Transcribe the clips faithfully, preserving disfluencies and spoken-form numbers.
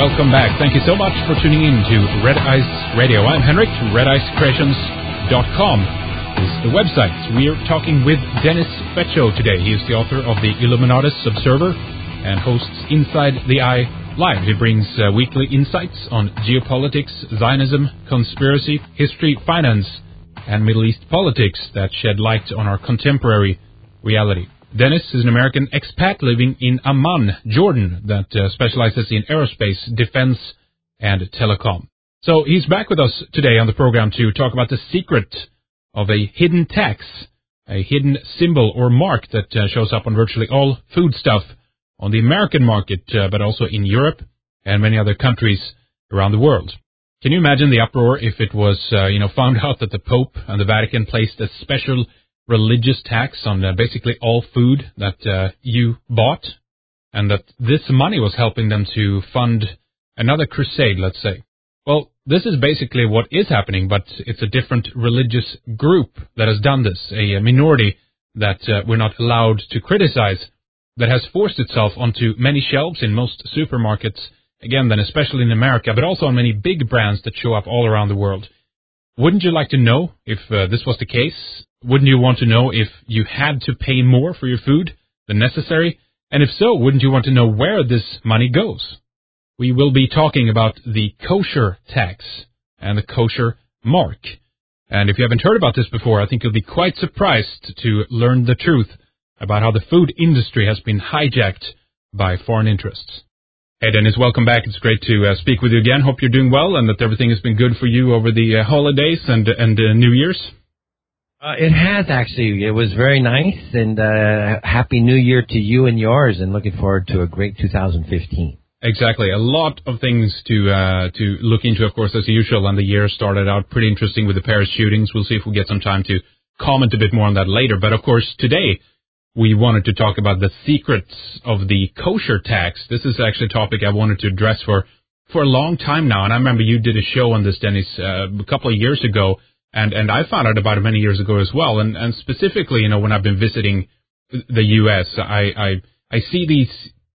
welcome back. Thank you so much for tuning in to Red Ice Radio. I'm Henrik. red ice creations dot com is the website. We're talking with Dennis Fetcho today. He is the author of the Illuminatus Observer and hosts Inside the Eye Live. He brings uh, weekly insights on geopolitics, Zionism, conspiracy, history, finance, and Middle East politics that shed light on our contemporary reality. Dennis is an American expat living in Amman, Jordan, that uh, specializes in aerospace, defense, and telecom. So he's back with us today on the program to talk about the secret of a hidden tax, a hidden symbol or mark that uh, shows up on virtually all foodstuff on the American market, uh, but also in Europe and many other countries around the world. Can you imagine the uproar if it was, uh, you know, found out that the Pope and the Vatican placed a special religious tax on uh, basically all food that uh, you bought, and that this money was helping them to fund another crusade, let's say? Well, this is basically what is happening, but it's a different religious group that has done this, a, a minority that uh, we're not allowed to criticize, that has forced itself onto many shelves in most supermarkets, again, then especially in America, but also on many big brands that show up all around the world. Wouldn't you like to know if uh, this was the case? Wouldn't you want to know if you had to pay more for your food than necessary? And if so, wouldn't you want to know where this money goes? We will be talking about the kosher tax and the kosher mark. And if you haven't heard about this before, I think you'll be quite surprised to learn the truth about how the food industry has been hijacked by foreign interests. Hey, Dennis, welcome back. It's great to uh, speak with you again. Hope you're doing well and that everything has been good for you over the uh, holidays and and uh, New Year's. Uh, it has, actually. It was very nice, and uh, Happy New Year to you and yours, and looking forward to a great two thousand fifteen. Exactly. A lot of things to uh, to look into, of course, as usual, and the year started out pretty interesting with the Paris shootings. We'll see if we get some time to comment a bit more on that later. But, of course, today we wanted to talk about the secrets of the kosher tax. This is actually a topic I wanted to address for, for a long time now, and I remember you did a show on this, Dennis, uh, a couple of years ago. And and I found out about it many years ago as well. And, and specifically, you know, when I've been visiting the U S, I, I, I see these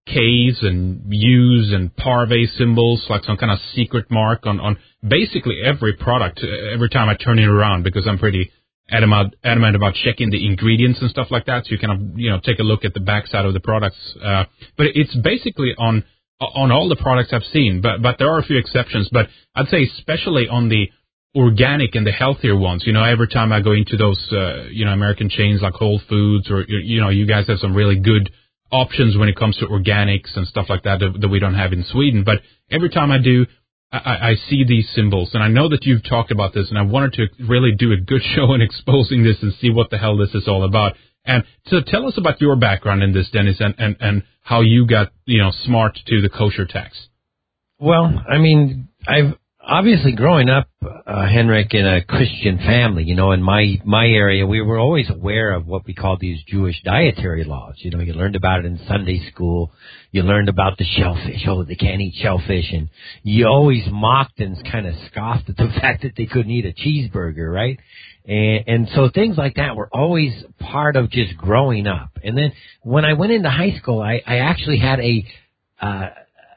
K's and U's and parve symbols, like some kind of secret mark on, on basically every product every time I turn it around, because I'm pretty adamant, adamant about checking the ingredients and stuff like that. So you kind of, you know, take a look at the backside of the products. Uh, but it's basically on on all the products I've seen. But, but there are a few exceptions. But I'd say especially on the organic and the healthier ones. You know, every time I go into those, uh, you know, American chains like Whole Foods, or, you know, you guys have some really good options when it comes to organics and stuff like that that, that we don't have in Sweden. But every time I do, I, I see these symbols. And I know that you've talked about this, and I wanted to really do a good show in exposing this and see what the hell this is all about. And so tell us about your background in this, Dennis, and, and, and how you got, you know, smart to the kosher tax. Well, I mean, I've obviously growing up, uh, Henrik, in a Christian family, you know, in my, my area, we were always aware of what we call these Jewish dietary laws. You know, you learned about it in Sunday school. You learned about the shellfish. Oh, they can't eat shellfish. And you always mocked and kind of scoffed at the fact that they couldn't eat a cheeseburger, right? And, and so things like that were always part of just growing up. And then when I went into high school, I, I actually had a, uh,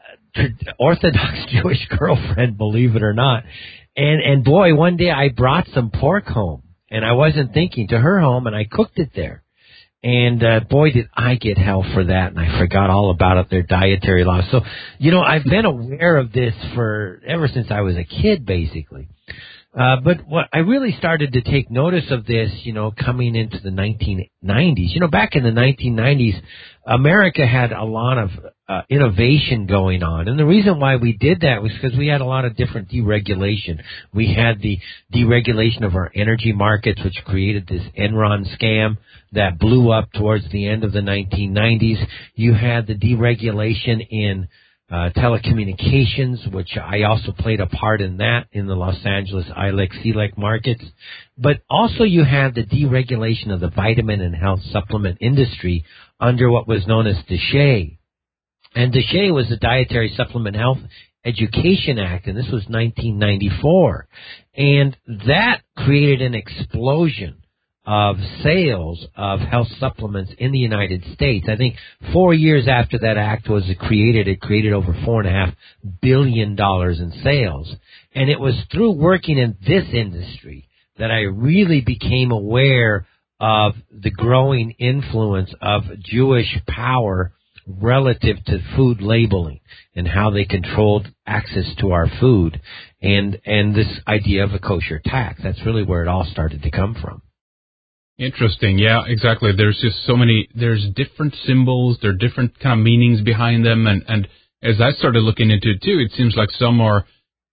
Orthodox Jewish girlfriend, believe it or not. And and boy, one day I brought some pork home, and I wasn't thinking, to her home, and I cooked it there. And uh, boy, did I get hell for that, and I forgot all about it, their dietary laws. So, you know, I've been aware of this for ever since I was a kid, basically. Uh, but what I really started to take notice of this, you know, coming into the nineteen nineties. You know, back in the nineteen nineties, America had a lot of uh, innovation going on. And the reason why we did that was because we had a lot of different deregulation. We had the deregulation of our energy markets, which created this Enron scam that blew up towards the end of the nineteen nineties. You had the deregulation in Uh, telecommunications, which I also played a part in that in the Los Angeles I L E C, C L E C markets. But also you had the deregulation of the vitamin and health supplement industry under what was known as DSHEA. And DSHEA was the Dietary Supplement Health Education Act, and this was nineteen ninety-four. And that created an explosion of sales of health supplements in the United States. I think four years after that act was created, it created over four and a half billion dollars in sales. And it was through working in this industry that I really became aware of the growing influence of Jewish power relative to food labeling and how they controlled access to our food, and and this idea of a kosher tax. That's really where it all started to come from. Interesting. Yeah, exactly. There's just so many, there's different symbols, there are different kind of meanings behind them, and, and as I started looking into it too, it seems like some are,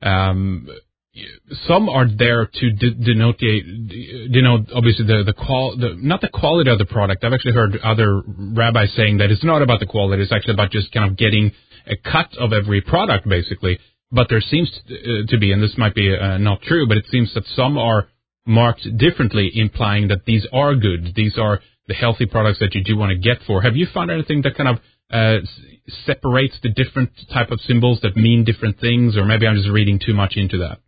um, some are there to de- denote, denote obviously the, the qual, the, not the quality of the product. I've actually heard other rabbis saying that it's not about the quality, it's actually about just kind of getting a cut of every product basically. But there seems to be, and this might be uh, not true, but it seems that some are marked differently, implying that these are good, these are the healthy products that you do want to get for. Have you found anything that kind of uh, s- separates the different type of symbols that mean different things, or maybe I'm just reading too much into that?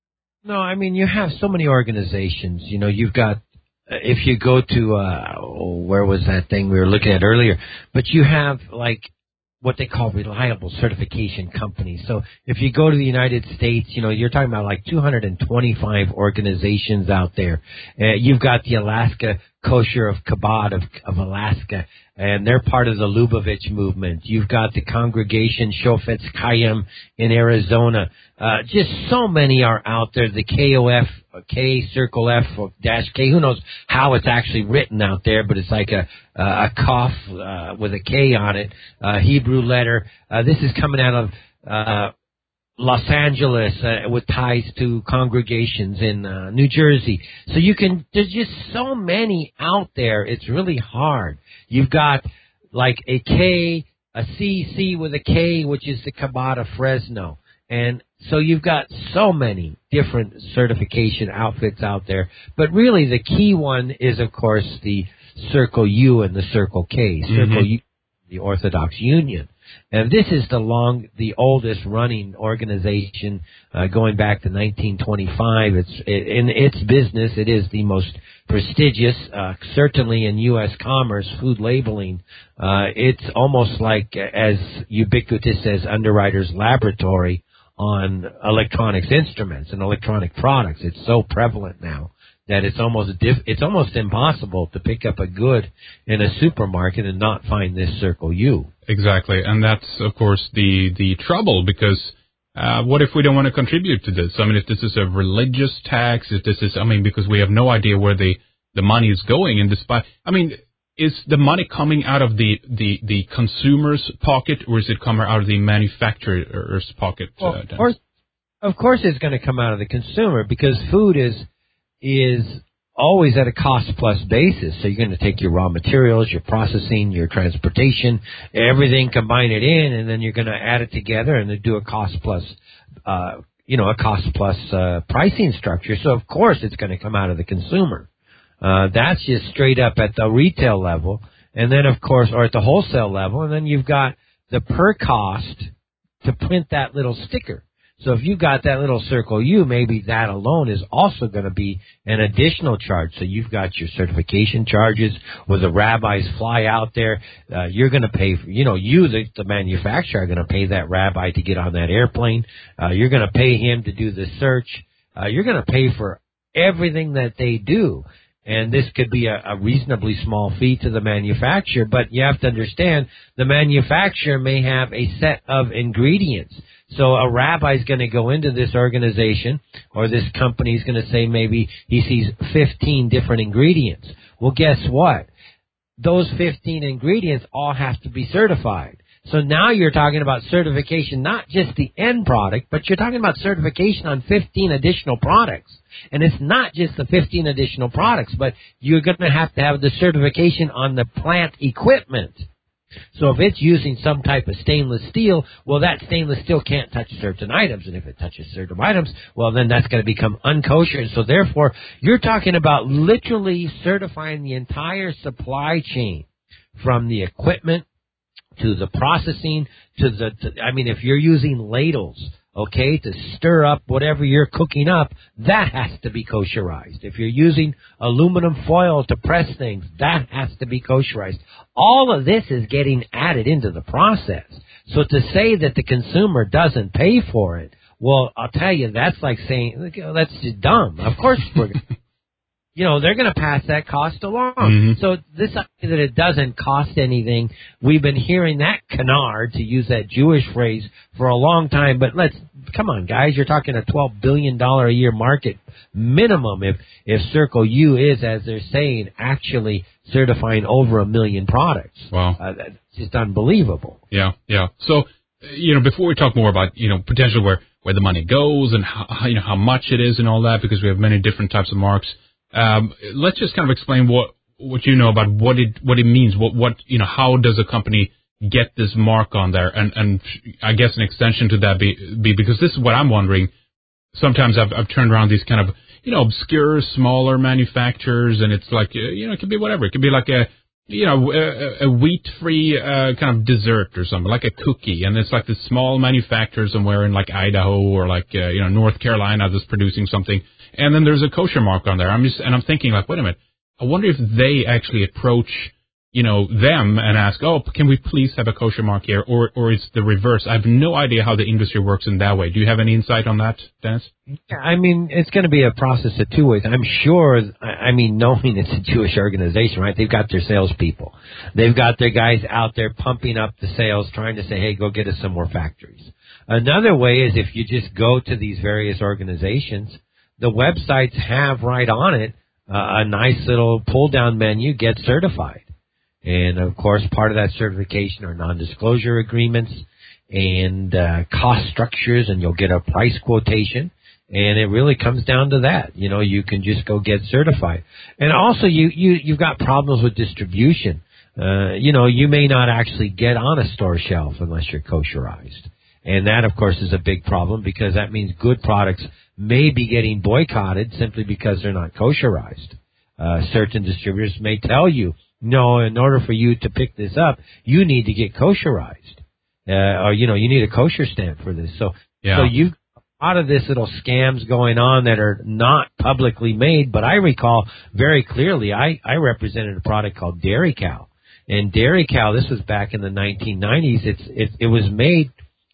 No, I mean, you have so many organizations. You know, you've got, if you go to, uh, where was that thing we were looking at earlier, but you have like what they call reliable certification companies. So if you go to the United States, you know, you're talking about like two hundred twenty-five organizations out there. Uh, you've got the Alaska Kosher of Chabad of, of Alaska, and they're part of the Lubavitch movement. You've got the Congregation Shofetz Chaim in Arizona. Uh, just so many are out there. The K O F, K, circle F, or dash K. Who knows how it's actually written out there, but it's like a, a cough uh, with a K on it, uh, Hebrew letter. Uh, this is coming out of uh, Los Angeles uh, with ties to congregations in uh, New Jersey. So you can, there's just so many out there. It's really hard. You've got like a K, a C, C with a K, which is the Chabad of Fresno. And so you've got so many different certification outfits out there. But really the key one is, of course, the Circle U and the Circle K. Mm-hmm. Circle U, the Orthodox Union. And this is the long, the oldest running organization, uh, going back to nineteen twenty-five. It's it, in its business, it is the most prestigious, uh, certainly in U S commerce, food labeling. Uh, it's almost like as ubiquitous as Underwriters Laboratory on electronics instruments and electronic products. It's so prevalent now that it's almost diff- it's almost impossible to pick up a good in a supermarket and not find this Circle U. Exactly, and that's, of course, the, the trouble, because uh, what if we don't want to contribute to this? I mean, if this is a religious tax, if this is, I mean, because we have no idea where the, the money is going, and despite, I mean, is the money coming out of the, the, the consumer's pocket, or is it coming out of the manufacturer's pocket? Well, uh, of course, of course it's going to come out of the consumer, because food is is always at a cost-plus basis. So you're going to take your raw materials, your processing, your transportation, everything, combine it in, and then you're going to add it together and then do a cost-plus, uh, you know, a cost-plus uh, pricing structure. So, of course, it's going to come out of the consumer. Uh, that's just straight up at the retail level. And then, of course, or at the wholesale level. And then you've got the per cost to print that little sticker. So if you got that little Circle U, maybe that alone is also going to be an additional charge. So you've got your certification charges where the rabbis fly out there. Uh, you're going to pay, for, you know, you, the, the manufacturer, are going to pay that rabbi to get on that airplane. Uh, you're going to pay him to do the search. Uh, you're going to pay for everything that they do. And this could be a, a reasonably small fee to the manufacturer, but you have to understand the manufacturer may have a set of ingredients. So a rabbi is going to go into this organization, or this company is going to say maybe he sees fifteen different ingredients. Well, guess what? Those fifteen ingredients all have to be certified. So now you're talking about certification, not just the end product, but you're talking about certification on fifteen additional products. And it's not just the fifteen additional products, but you're going to have to have the certification on the plant equipment. So if it's using some type of stainless steel, well, that stainless steel can't touch certain items. And if it touches certain items, well, then that's going to become unkosher. And so therefore, you're talking about literally certifying the entire supply chain from the equipment to the processing, to the, to, I mean, if you're using ladles, okay, to stir up whatever you're cooking up, that has to be kosherized. If you're using aluminum foil to press things, that has to be kosherized. All of this is getting added into the process. So to say that the consumer doesn't pay for it, well, I'll tell you, that's like saying, that's just dumb. Of course we're you know, they're going to pass that cost along. Mm-hmm. So this idea that it doesn't cost anything, we've been hearing that canard, to use that Jewish phrase, for a long time. But let's, come on, guys, you're talking a twelve billion dollars a year market minimum if, if Circle U is, as they're saying, actually certifying over a million products. Wow. Uh, that's just unbelievable. Yeah, yeah. So, you know, before we talk more about, you know, potential where, where the money goes and how, you know, how much it is and all that, because we have many different types of marks, Um, let's just kind of explain what what you know about what it what it means. What what you know? How does a company get this mark on there? And and I guess an extension to that be, be because this is what I'm wondering. Sometimes I've I've turned around these kind of you know obscure smaller manufacturers, and it's like uh, you know it could be whatever. It could be like a you know a, a wheat free uh, kind of dessert or something, like a cookie, and it's like this small manufacturer somewhere in like Idaho or like uh, you know North Carolina that's producing something. And then there's a kosher mark on there. I'm just, and I'm thinking like, wait a minute. I wonder if they actually approach, you know, them and ask, oh, can we please have a kosher mark here? Or, or it's the reverse. I have no idea how the industry works in that way. Do you have any insight on that, Dennis? Yeah, I mean, it's going to be a process of two ways. I'm sure, I mean, knowing it's a Jewish organization, right? They've got their salespeople. They've got their guys out there pumping up the sales, trying to say, hey, go get us some more factories. Another way is if you just go to these various organizations, the websites have right on it uh, a nice little pull-down menu, get certified. And, of course, part of that certification are non-disclosure agreements and uh, cost structures, and you'll get a price quotation. And it really comes down to that. You know, you can just go get certified. And also, you, you, you've got problems with distribution. Uh, you know, you may not actually get on a store shelf unless you're kosherized. And that, of course, is a big problem because that means good products may be getting boycotted simply because they're not kosherized. Uh, certain distributors may tell you, no, in order for you to pick this up, you need to get kosherized. Uh, or, you know, you need a kosher stamp for this. So, yeah. so you've got a lot of this little scams going on that are not publicly made. But I recall very clearly, I, I represented a product called Dairy Cow. And Dairy Cow, this was back in the nineteen nineties. It's, it, it was made,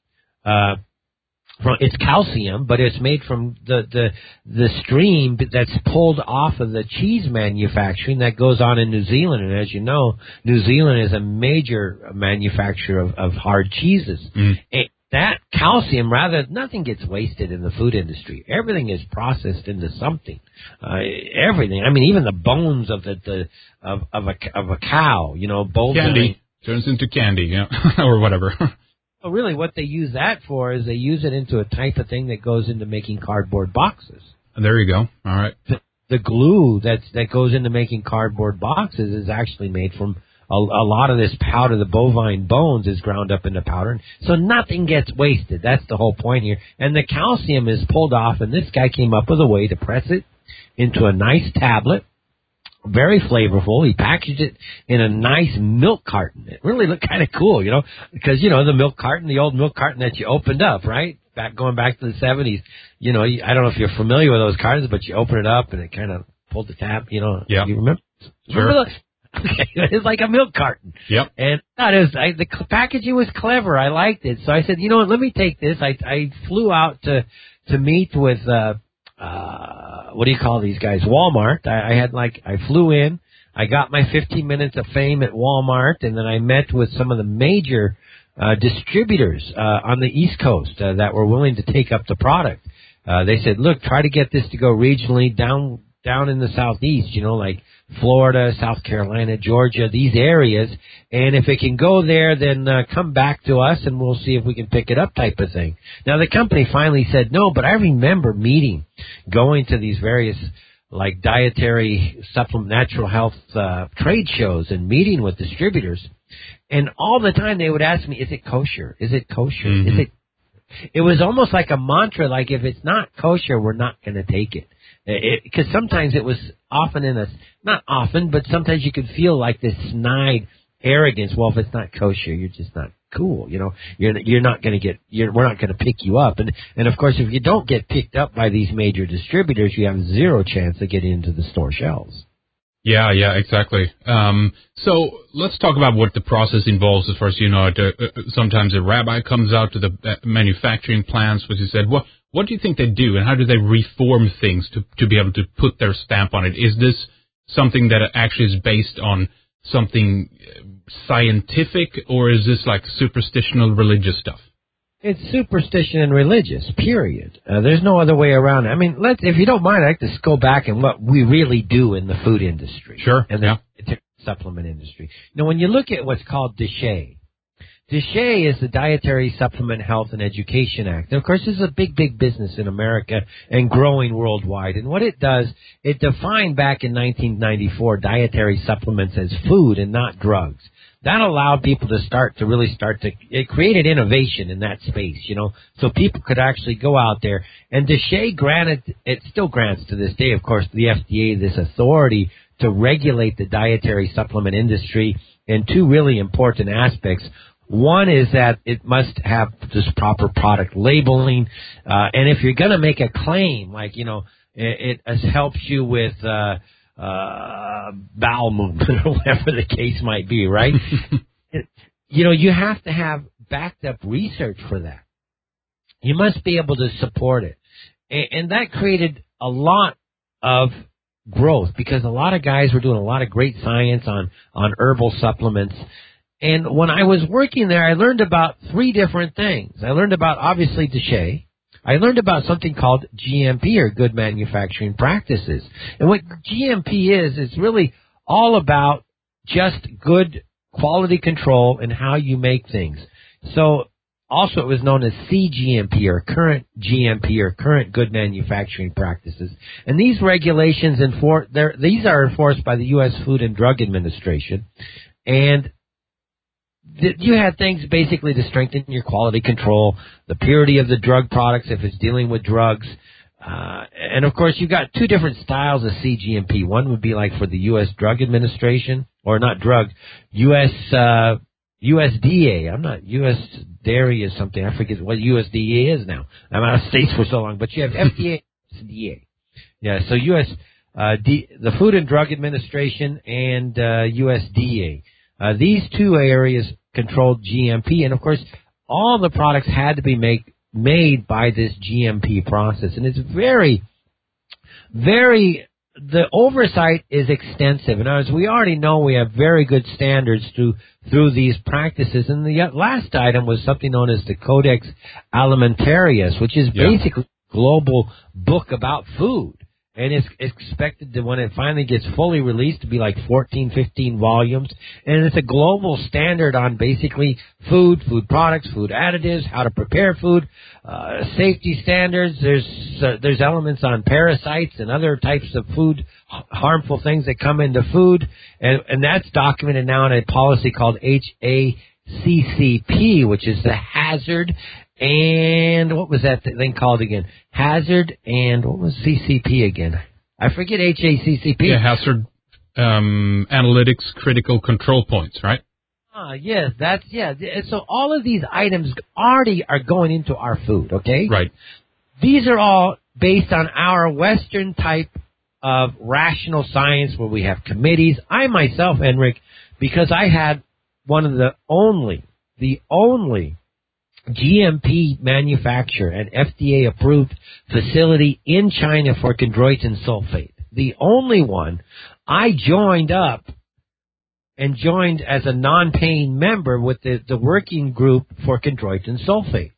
uh, From, it's calcium, but it's made from the, the the stream that's pulled off of the cheese manufacturing that goes on in New Zealand. And as you know, New Zealand is a major manufacturer of, of hard cheeses. Mm. And that calcium, rather, nothing gets wasted in the food industry. Everything is processed into something. Uh, everything. I mean, even the bones of the, the of of a of a cow, you know, bones candy turns into candy, yeah, or whatever. Well, really, what they use that for is they use it into a type of thing that goes into making cardboard boxes. And there you go. All right. The, the glue that's, that goes into making cardboard boxes is actually made from a, a lot of this powder. The bovine bones is ground up into powder. So nothing gets wasted. That's the whole point here. And the calcium is pulled off, and this guy came up with a way to press it into a nice tablet. Very flavorful. He packaged it in a nice milk carton. It really looked kind of cool, you know, because, you know, the milk carton, the old milk carton that you opened up, right? Back going back to the seventies, you know, I don't know if you're familiar with those cartons, but you open it up and it kind of pulled the tap, you know. Yeah. You remember? Sure. Remember the, okay, it's like a milk carton. Yep. And that is, I, the packaging was clever. I liked it. So I said, you know what, let me take this. I, I flew out to, to meet with, uh, Uh, what do you call these guys? Walmart. I, I had like, I flew in, I got my fifteen minutes of fame at Walmart, and then I met with some of the major uh, distributors uh, on the East Coast uh, that were willing to take up the product. Uh, they said, look, try to get this to go regionally down down in the Southeast, you know, like Florida, South Carolina, Georgia, these areas. And if it can go there, then uh, come back to us and we'll see if we can pick it up type of thing. Now, the company finally said no, but I remember meeting, going to these various like dietary supplement, natural health uh, trade shows and meeting with distributors. And all the time they would ask me, is it kosher? Is it kosher? Mm-hmm. Is it? It was almost like a mantra, like if it's not kosher, we're not going to take it. Because sometimes it was often in a, not often, but sometimes you could feel like this snide arrogance. Well, if it's not kosher, you're just not cool. You know, you're you're not going to get. You're, we're not going to pick you up. And and of course, if you don't get picked up by these major distributors, you have zero chance of getting into the store shelves. Yeah, yeah, exactly. Um, so let's talk about what the process involves as far as, you know, to, uh, sometimes a rabbi comes out to the uh, manufacturing plants, which you said, what, what do you think they do and how do they reform things to, to be able to put their stamp on it? Is this something that actually is based on something scientific or is this like superstitional religious stuff? It's superstition and religious, period. Uh, there's no other way around it. I mean, let's, if you don't mind, I'd like to just go back and what we really do in the food industry. Sure, and the yeah. supplement industry. You know, when you look at what's called D S H E A, D S H E A is the Dietary Supplement Health and Education Act. And of course, this is a big, big business in America and growing worldwide. And what it does, it defined back in nineteen ninety-four dietary supplements as food and not drugs. That allowed people to start to really start to, it created innovation in that space, you know, so people could actually go out there. And D S H E A granted, it still grants to this day, of course, the F D A this authority to regulate the dietary supplement industry in two really important aspects. One is that it must have this proper product labeling, uh, and if you're going to make a claim, like, you know, it, it helps you with, uh, uh, bowel movement or whatever the case might be, right? it, you know, you have to have backed up research for that. You must be able to support it. And, and that created a lot of growth because a lot of guys were doing a lot of great science on, on herbal supplements. And when I was working there, I learned about three different things. I learned about, obviously, D S H E A. I learned about something called G M P, or Good Manufacturing Practices. And what G M P is, is really all about just good quality control and how you make things. So also it was known as C G M P, or Current G M P, or Current Good Manufacturing Practices. And these regulations, enfor- these are enforced by the U S Food and Drug Administration. And you had things basically to strengthen your quality control, the purity of the drug products if it's dealing with drugs. Uh, and, of course, you've got two different styles of C G M P. One would be like for the U S Drug Administration, or not drug, U S Uh, U S D A. I'm not, U S Dairy is something. I forget what U S D A is now. I'm out of states for so long. But you have F D A and U S D A. Yeah, so U S Uh, D, the Food and Drug Administration and uh, U S D A. Uh, these two areas controlled G M P, and of course, all the products had to be make, made by this G M P process. And it's very, very, the oversight is extensive. And as we already know, we have very good standards through through these practices. And the last item was something known as the Codex Alimentarius, which is yeah. basically a global book about food. And it's expected to, when it finally gets fully released, to be like fourteen, fifteen volumes. And it's a global standard on basically food, food products, food additives, how to prepare food, uh, safety standards. There's uh, there's elements on parasites and other types of food, harmful things that come into food. And, and that's documented now in a policy called H A C C P, which is the Hazard and what was that thing called again? Hazard and what was C C P again? I forget H A C C P. Yeah, Hazard um, Analytics Critical Control Points, right? Ah, yes, that's, yeah. So all of these items already are going into our food, okay? Right. These are all based on our Western type of rational science where we have committees. I myself, Henrik, because I had one of the only, the only G M P manufacturer and F D A-approved facility in China for chondroitin sulfate. The only one. I joined up and joined as a non-paying member with the, the working group for chondroitin sulfate.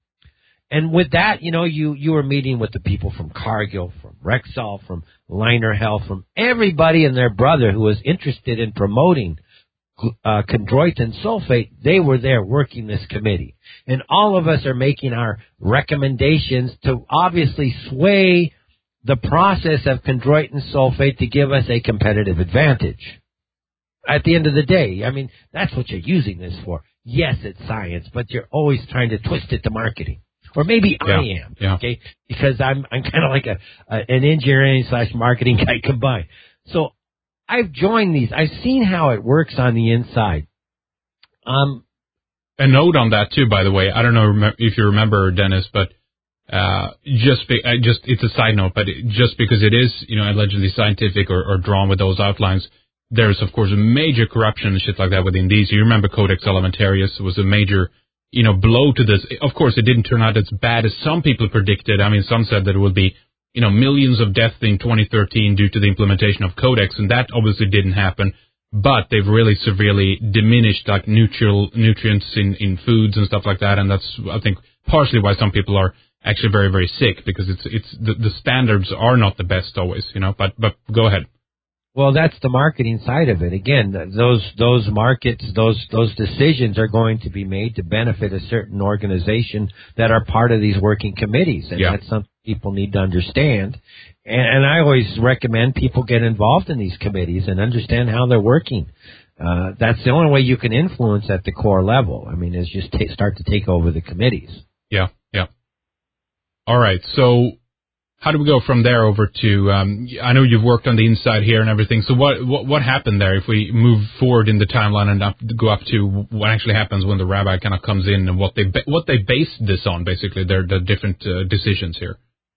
And with that, you know, you, you were meeting with the people from Cargill, from Rexall, from Liner Health, from everybody and their brother who was interested in promoting Uh, chondroitin sulfate. They were there working this committee. And all of us are making our recommendations to obviously sway the process of chondroitin sulfate to give us a competitive advantage. At the end of the day, I mean, that's what you're using this for. Yes, it's science, but you're always trying to twist it to marketing. Or maybe yeah, I am, yeah. okay? Because I'm I'm kind of like a, a an engineering slash marketing guy combined. So I've joined these. I've seen how it works on the inside. Um, a note on that too, by the way. I don't know if you remember, Dennis, but uh, just be, uh, just it's a side note, but it, just because it is, you know, allegedly scientific or, or drawn with those outlines, there's of course a major corruption and shit like that within these. You remember Codex Alimentarius was a major, you know, blow to this. Of course, it didn't turn out as bad as some people predicted. I mean, some said that it would be, you know, millions of deaths in twenty thirteen due to the implementation of Codex, and that obviously didn't happen. But they've really severely diminished like neutral nutrients in, in foods and stuff like that, and that's I think partially why some people are actually very very sick, because it's it's the, the standards are not the best always, you know. But but go ahead. Well, that's the marketing side of it. Again, those those markets, those those decisions are going to be made to benefit a certain organization that are part of these working committees, and yeah. that's something people need to understand. And, and I always recommend people get involved in these committees and understand how they're working. Uh, that's the only way you can influence at the core level. I mean, is just t- start to take over the committees. Yeah, yeah. All right, so how do we go from there over to, um, I know you've worked on the inside here and everything, so what, what what happened there if we move forward in the timeline and up, go up to what actually happens when the rabbi kind of comes in and what they what they based this on, basically, their the different uh, decisions here?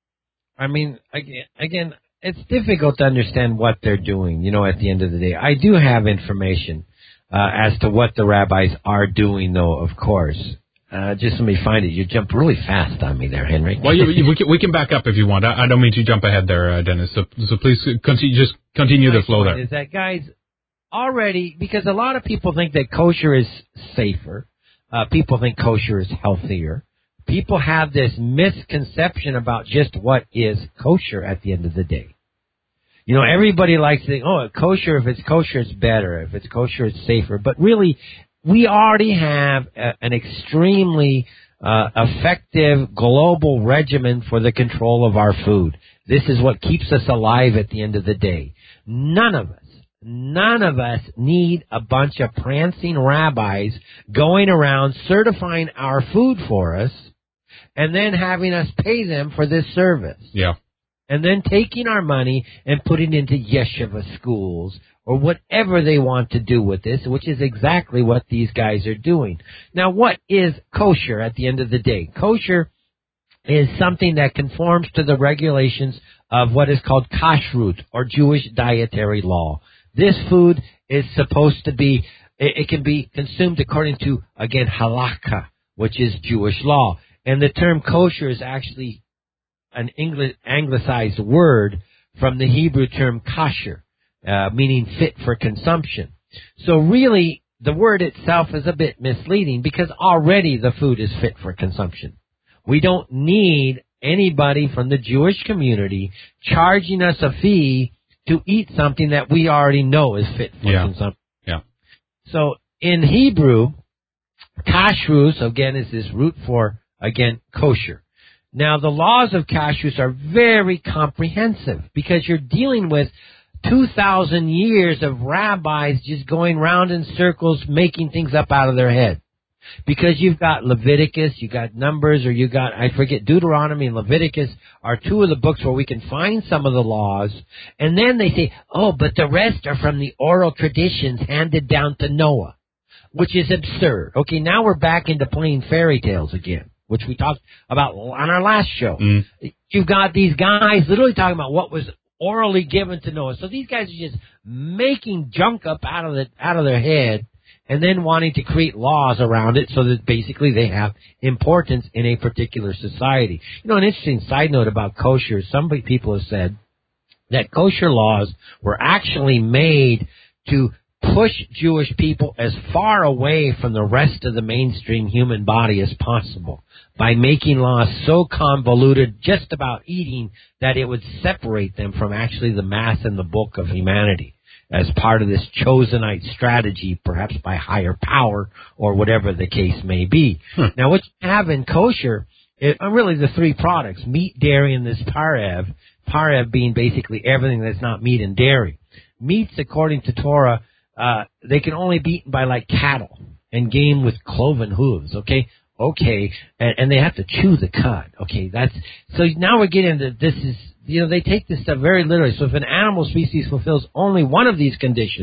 I mean, again, again, it's difficult to understand what they're doing, you know, at the end of the day. I do have information uh, as to what the rabbis are doing, though, of course. Uh, just let me find it. You jumped really fast on me there, Henry. Well, you, you, we, can, we can back up if you want. I, I don't mean to jump ahead there, uh, Dennis. So, so please continue, just continue the flow there. Is that, guys, already, because a lot of people think that kosher is safer. Uh, people think kosher is healthier. People have this misconception about just what is kosher at the end of the day. You know, everybody likes to think, oh, kosher, if it's kosher, it's better. If it's kosher, it's safer. But really, we already have a, an extremely uh, effective global regimen for the control of our food. This is what keeps us alive at the end of the day. None of us, none of us need a bunch of prancing rabbis going around certifying our food for us and then having us pay them for this service. Yeah. And then taking our money and putting it into yeshiva schools or whatever they want to do with this, which is exactly what these guys are doing. Now, what is kosher at the end of the day? Kosher is something that conforms to the regulations of what is called kashrut, or Jewish dietary law. This food is supposed to be, it, it can be consumed according to, again, halakha, which is Jewish law. And the term kosher is actually an English, anglicized word from the Hebrew term kasher, uh, meaning fit for consumption. So really, the word itself is a bit misleading because already the food is fit for consumption. We don't need anybody from the Jewish community charging us a fee to eat something that we already know is fit for yeah. consumption. Yeah. So in Hebrew, kashrus, again, is this root for, again, kosher. Now, the laws of kashrus are very comprehensive because you're dealing with two thousand years of rabbis just going round in circles making things up out of their head. Because you've got Leviticus, you got Numbers, or you got, I forget, Deuteronomy and Leviticus are two of the books where we can find some of the laws. And then they say, oh, but the rest are from the oral traditions handed down to Noah, which is absurd. Okay, now we're back into playing fairy tales again, which we talked about on our last show. Mm. You've got these guys literally talking about what was orally given to Noah. So these guys are just making junk up out of the out of their head and then wanting to create laws around it so that basically they have importance in a particular society. You know, an interesting side note about kosher, some people have said that kosher laws were actually made to push Jewish people as far away from the rest of the mainstream human body as possible by making laws so convoluted just about eating that it would separate them from actually the mass and the bulk of humanity as part of this chosenite strategy, perhaps by higher power or whatever the case may be. Hmm. Now, what you have in kosher are really the three products, meat, dairy, and this parev, parev being basically everything that's not meat and dairy. Meats, according to Torah, Uh, they can only be eaten by like cattle and game with cloven hooves, okay? Okay, and, and they have to chew the cud, okay? That's, so now we're getting into, this is, you know, they take this stuff very literally. So if an animal species fulfills only one of these conditions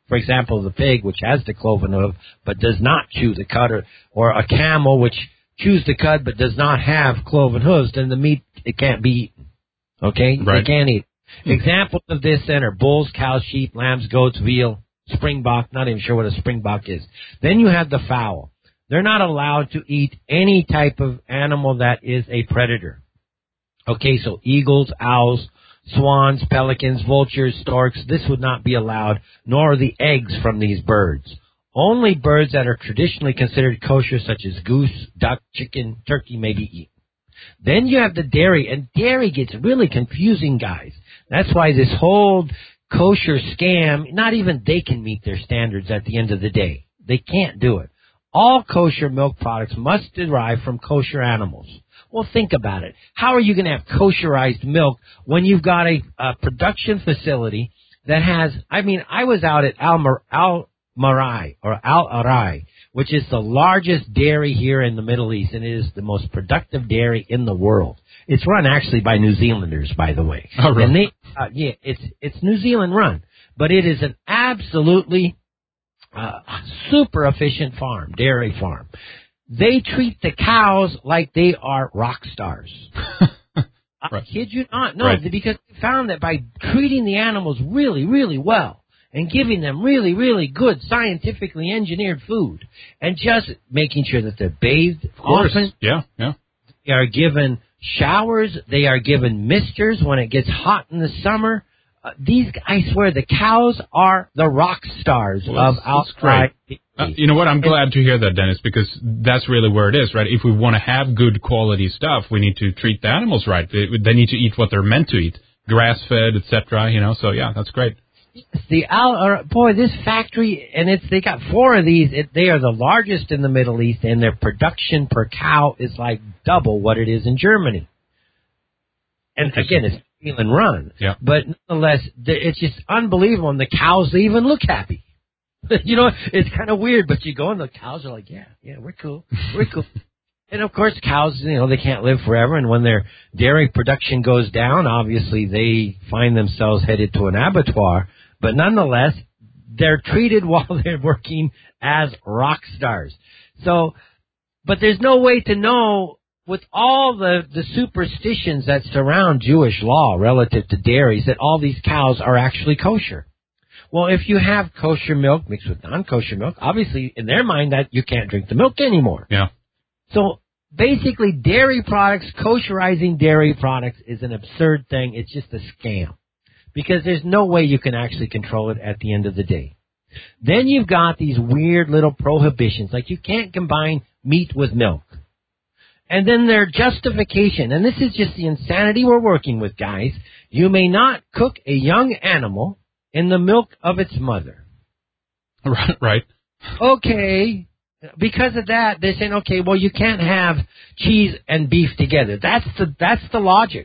For example, the pig, which has the cloven hoof but does not chew the cud, or, or a camel, which chews the cud but does not have cloven hooves, then the meat, it can't be eaten. Okay? Right. They can't eat. Mm-hmm. Examples of this then are bulls, cows, sheep, lambs, goats, veal, springbok. Not even sure what a springbok is. Then you have the fowl. They're not allowed to eat any type of animal that is a predator. Okay, so eagles, owls, swans, pelicans, vultures, storks, this would not be allowed, nor the eggs from these birds. Only birds that are traditionally considered kosher, such as goose, duck, chicken, turkey, may be eaten. Then you have the dairy, and dairy gets really confusing, guys. That's why this whole kosher scam, not even they can meet their standards at the end of the day. They can't do it. All kosher milk products must derive from kosher animals. Well, think about it. How are you going to have kosherized milk when you've got a, a production facility that has, I mean, I was out at Al, Al Marai, or Al Arai, which is the largest dairy here in the Middle East, and it is the most productive dairy in the world. It's run actually by New Zealanders, by the way. Oh, really? And they, uh, yeah, it's, it's New Zealand run, but it is an absolutely uh, super efficient farm, dairy farm. They treat the cows like they are rock stars. Right. I kid you not. No, right. Because they found that by treating the animals really, really well and giving them really, really good scientifically engineered food and just making sure that they're bathed of course. often. Yeah, yeah. They are given showers. They are given misters when it gets hot in the summer. Uh, these, I swear, the cows are the rock stars well, of that's, outside. That's uh, you know what? I'm glad to hear that, Dennis, because that's really where it is, right? If we want to have good quality stuff, we need to treat the animals right. They, they need to eat what they're meant to eat, grass-fed, et cetera. You know, so yeah, that's great. The Al, boy, this factory, and it's they got four of these. It, they are the largest in the Middle East, and their production per cow is like double what it is in Germany. And again, it's feel and run. Yeah. But nonetheless, it's just unbelievable, and the cows, they even look happy. You know, it's kind of weird, but you go and the cows are like, yeah, yeah, we're cool, we're cool. And of course, cows, you know, they can't live forever, and when their dairy production goes down, obviously they find themselves headed to an abattoir. But nonetheless, they're treated while they're working as rock stars. So, but there's no way to know, with all the, the superstitions that surround Jewish law relative to dairies, that all these cows are actually kosher. Well, if you have kosher milk mixed with non-kosher milk, obviously in their mind that you can't drink the milk anymore. Yeah. So basically, dairy products, kosherizing dairy products is an absurd thing. It's just a scam because there's no way you can actually control it at the end of the day. Then you've got these weird little prohibitions, like you can't combine meat with milk. And then their justification, and this is just the insanity we're working with, guys. You may not cook a young animal in the milk of its mother. Right. Right. Okay. Because of that, they're saying, okay, well, you can't have cheese and beef together. That's the that's the logic.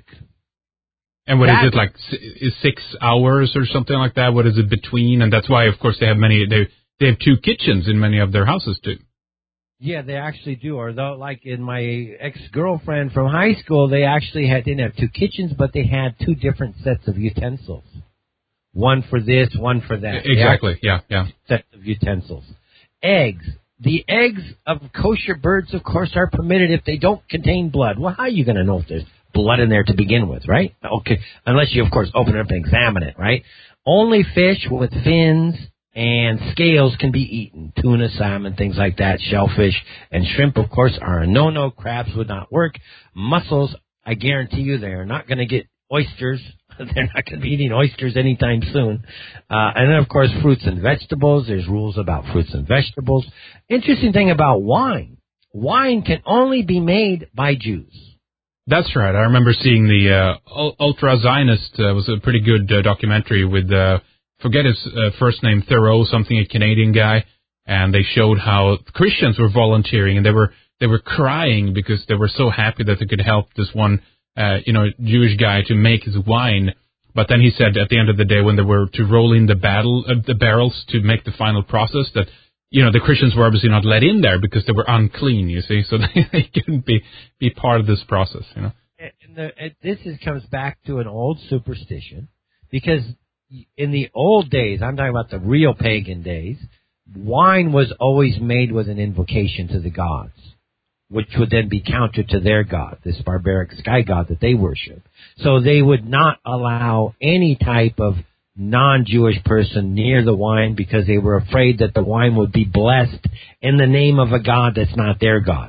And what that, is it, like is six hours or something like that? What is it between? And that's why, of course, they have many. They they have two kitchens in many of their houses too. Yeah, they actually do. Or though, like in my ex-girlfriend from high school, they actually had didn't have two kitchens, but they had two different sets of utensils. One for this, one for that. Exactly. Yeah, yeah. Sets of utensils. Eggs. The eggs of kosher birds, of course, are permitted if they don't contain blood. Well, how are you going to know if there's blood in there to begin with, right? Okay, unless you, of course, open it up and examine it, right? Only fish with fins and scales can be eaten. Tuna, salmon, things like that, shellfish, and shrimp, of course, are a no-no. Crabs would not work. Mussels, I guarantee you they are not going to get oysters. They're not going to be eating oysters anytime soon. Uh, and then, of course, fruits and vegetables. There's rules about fruits and vegetables. Interesting thing about wine. Wine can only be made by Jews. That's right. I remember seeing the uh, Ultra Zionist. Uh, was a pretty good uh, documentary with, uh, forget his uh, first name, Thoreau, something, a Canadian guy. And they showed how Christians were volunteering, and they were they were crying because they were so happy that they could help this one Uh, you know, Jewish guy to make his wine. But then he said at the end of the day, when they were to roll in the battle, uh, the barrels to make the final process, that, you know, the Christians were obviously not let in there because they were unclean, you see, so they, they couldn't be, be part of this process, you know. And the, it, this is, comes back to an old superstition, because in the old days, I'm talking about the real pagan days, wine was always made with an invocation to the gods, which would then be counter to their god, this barbaric sky god that they worship. So they would not allow any type of non-Jewish person near the wine because they were afraid that the wine would be blessed in the name of a god that's not their god.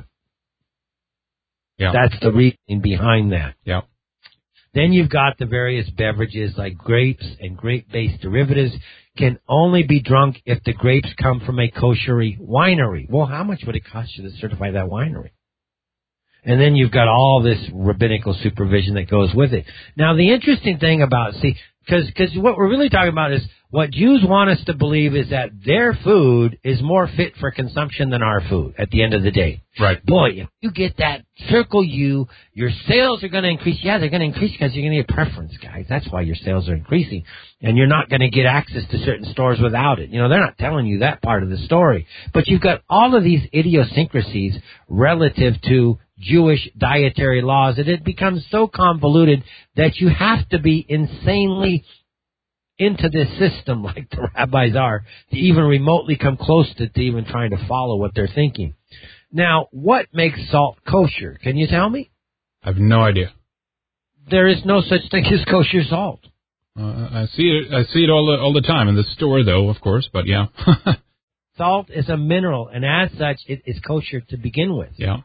Yeah. That's the reasoning behind that. Yeah. Then you've got the various beverages like grapes and grape-based derivatives can only be drunk if the grapes come from a kosher winery. Well, how much would it cost you to certify that winery? And then you've got all this rabbinical supervision that goes with it. Now, the interesting thing about, see, because because what we're really talking about is what Jews want us to believe is that their food is more fit for consumption than our food at the end of the day. Right. Boy, if you get that Circle U, your sales are going to increase. Yeah, they're going to increase because you're going to get preference, guys. That's why your sales are increasing. And you're not going to get access to certain stores without it. You know, they're not telling you that part of the story. But you've got all of these idiosyncrasies relative to Jewish dietary laws that it becomes so convoluted that you have to be insanely into this system like the rabbis are to even remotely come close to, to even trying to follow what they're thinking. Now, what makes salt kosher? Can you tell me? I have no idea. There is no such thing as kosher salt. Uh, I see it. I see it all the, all the time in the store, though, of course. But yeah, salt is a mineral, and as such, it is kosher to begin with. Yeah.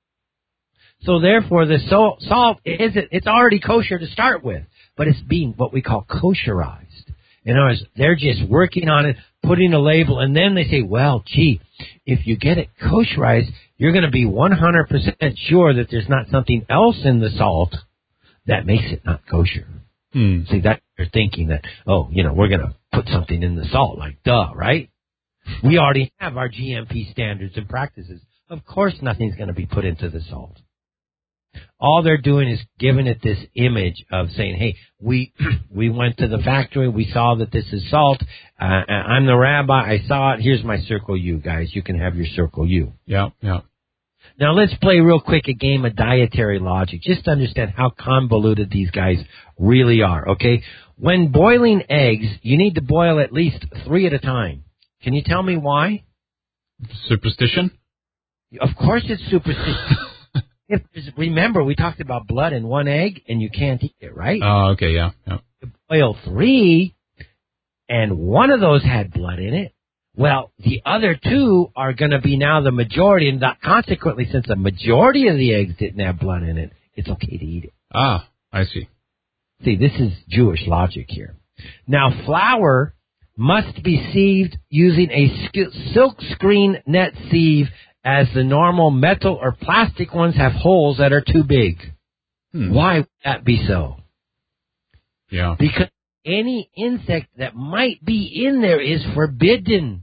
So therefore, the salt, salt is it's already kosher to start with, but it's being what we call kosherized. In other words, they're just working on it, putting a label, and then they say, well, gee, if you get it kosherized, you're going to be one hundred percent sure that there's not something else in the salt that makes it not kosher. Hmm. See, that you're thinking that, oh, you know, we're going to put something in the salt, like, duh, right? We already have our G M P standards and practices. Of course nothing's going to be put into the salt. All they're doing is giving it this image of saying, hey, we we went to the factory, we saw that this is salt, uh, I'm the rabbi, I saw it, here's my Circle U, guys, you can have your Circle U. Yeah, yeah. Now let's play real quick a game of dietary logic, just to understand how convoluted these guys really are, okay? When boiling eggs, you need to boil at least three at a time. Can you tell me why? Superstition? Of course it's superstition. If, remember, we talked about blood in one egg, and you can't eat it, right? Oh, okay, yeah. yeah. You boil three, and one of those had blood in it. Well, the other two are going to be now the majority, and that consequently, since the majority of the eggs didn't have blood in it, it's okay to eat it. Ah, I see. See, this is Jewish logic here. Now, flour must be sieved using a silk screen net sieve, as the normal metal or plastic ones have holes that are too big. Hmm. Why would that be so? Yeah. Because any insect that might be in there is forbidden.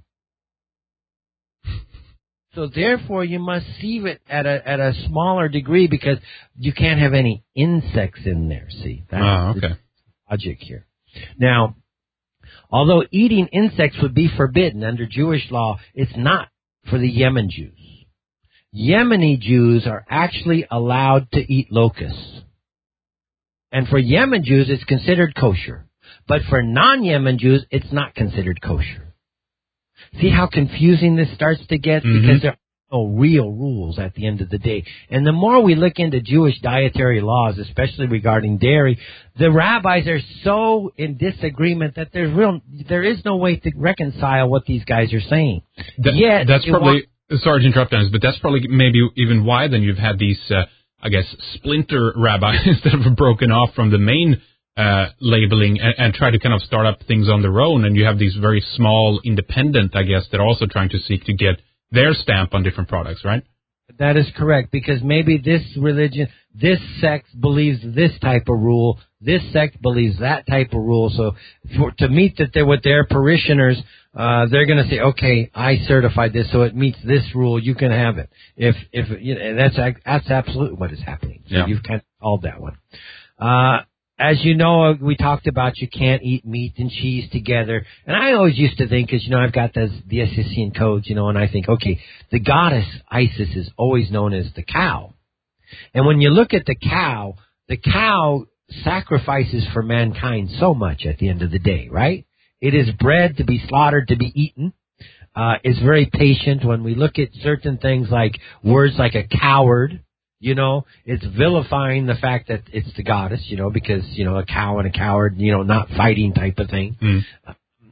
So therefore, you must sieve it at a at a smaller degree because you can't have any insects in there. See, that's oh, okay. the logic here. Now, although eating insects would be forbidden under Jewish law, it's not for the Yemen Jews. Yemeni Jews are actually allowed to eat locusts. And for Yemen Jews, it's considered kosher. But for non-Yemen Jews, it's not considered kosher. See how confusing this starts to get? Mm-hmm. Because there are no real rules at the end of the day. And the more we look into Jewish dietary laws, especially regarding dairy, the rabbis are so in disagreement that there's real, there is no way to reconcile what these guys are saying. That, Yet, that's probably... Want- Sorry to interrupt, Dennis, but that's probably maybe even why then you've had these, uh, I guess, splinter rabbis that have broken off from the main uh, labeling and, and try to kind of start up things on their own. And you have these very small, independent, I guess, that are also trying to seek to get their stamp on different products, right? That is correct, because maybe this religion, this sect believes this type of rule, this sect believes that type of rule. So for, to meet that they're with their parishioners, uh, they're going to say, okay, I certified this, so it meets this rule, you can have it. If if you know, that's that's absolutely what is happening. So yeah. You've kind of called that one. Uh, As you know, we talked about you can't eat meat and cheese together. And I always used to think, because, you know, I've got those, the Essene codes, you know, and I think, okay, the goddess Isis is always known as the cow. And when you look at the cow, the cow sacrifices for mankind so much at the end of the day, right? It is bred to be slaughtered, to be eaten. Uh, it's very patient. When we look at certain things like words like a coward, you know, it's vilifying the fact that it's the goddess, you know, because, you know, a cow and a coward, you know, not fighting type of thing. Mm. Uh,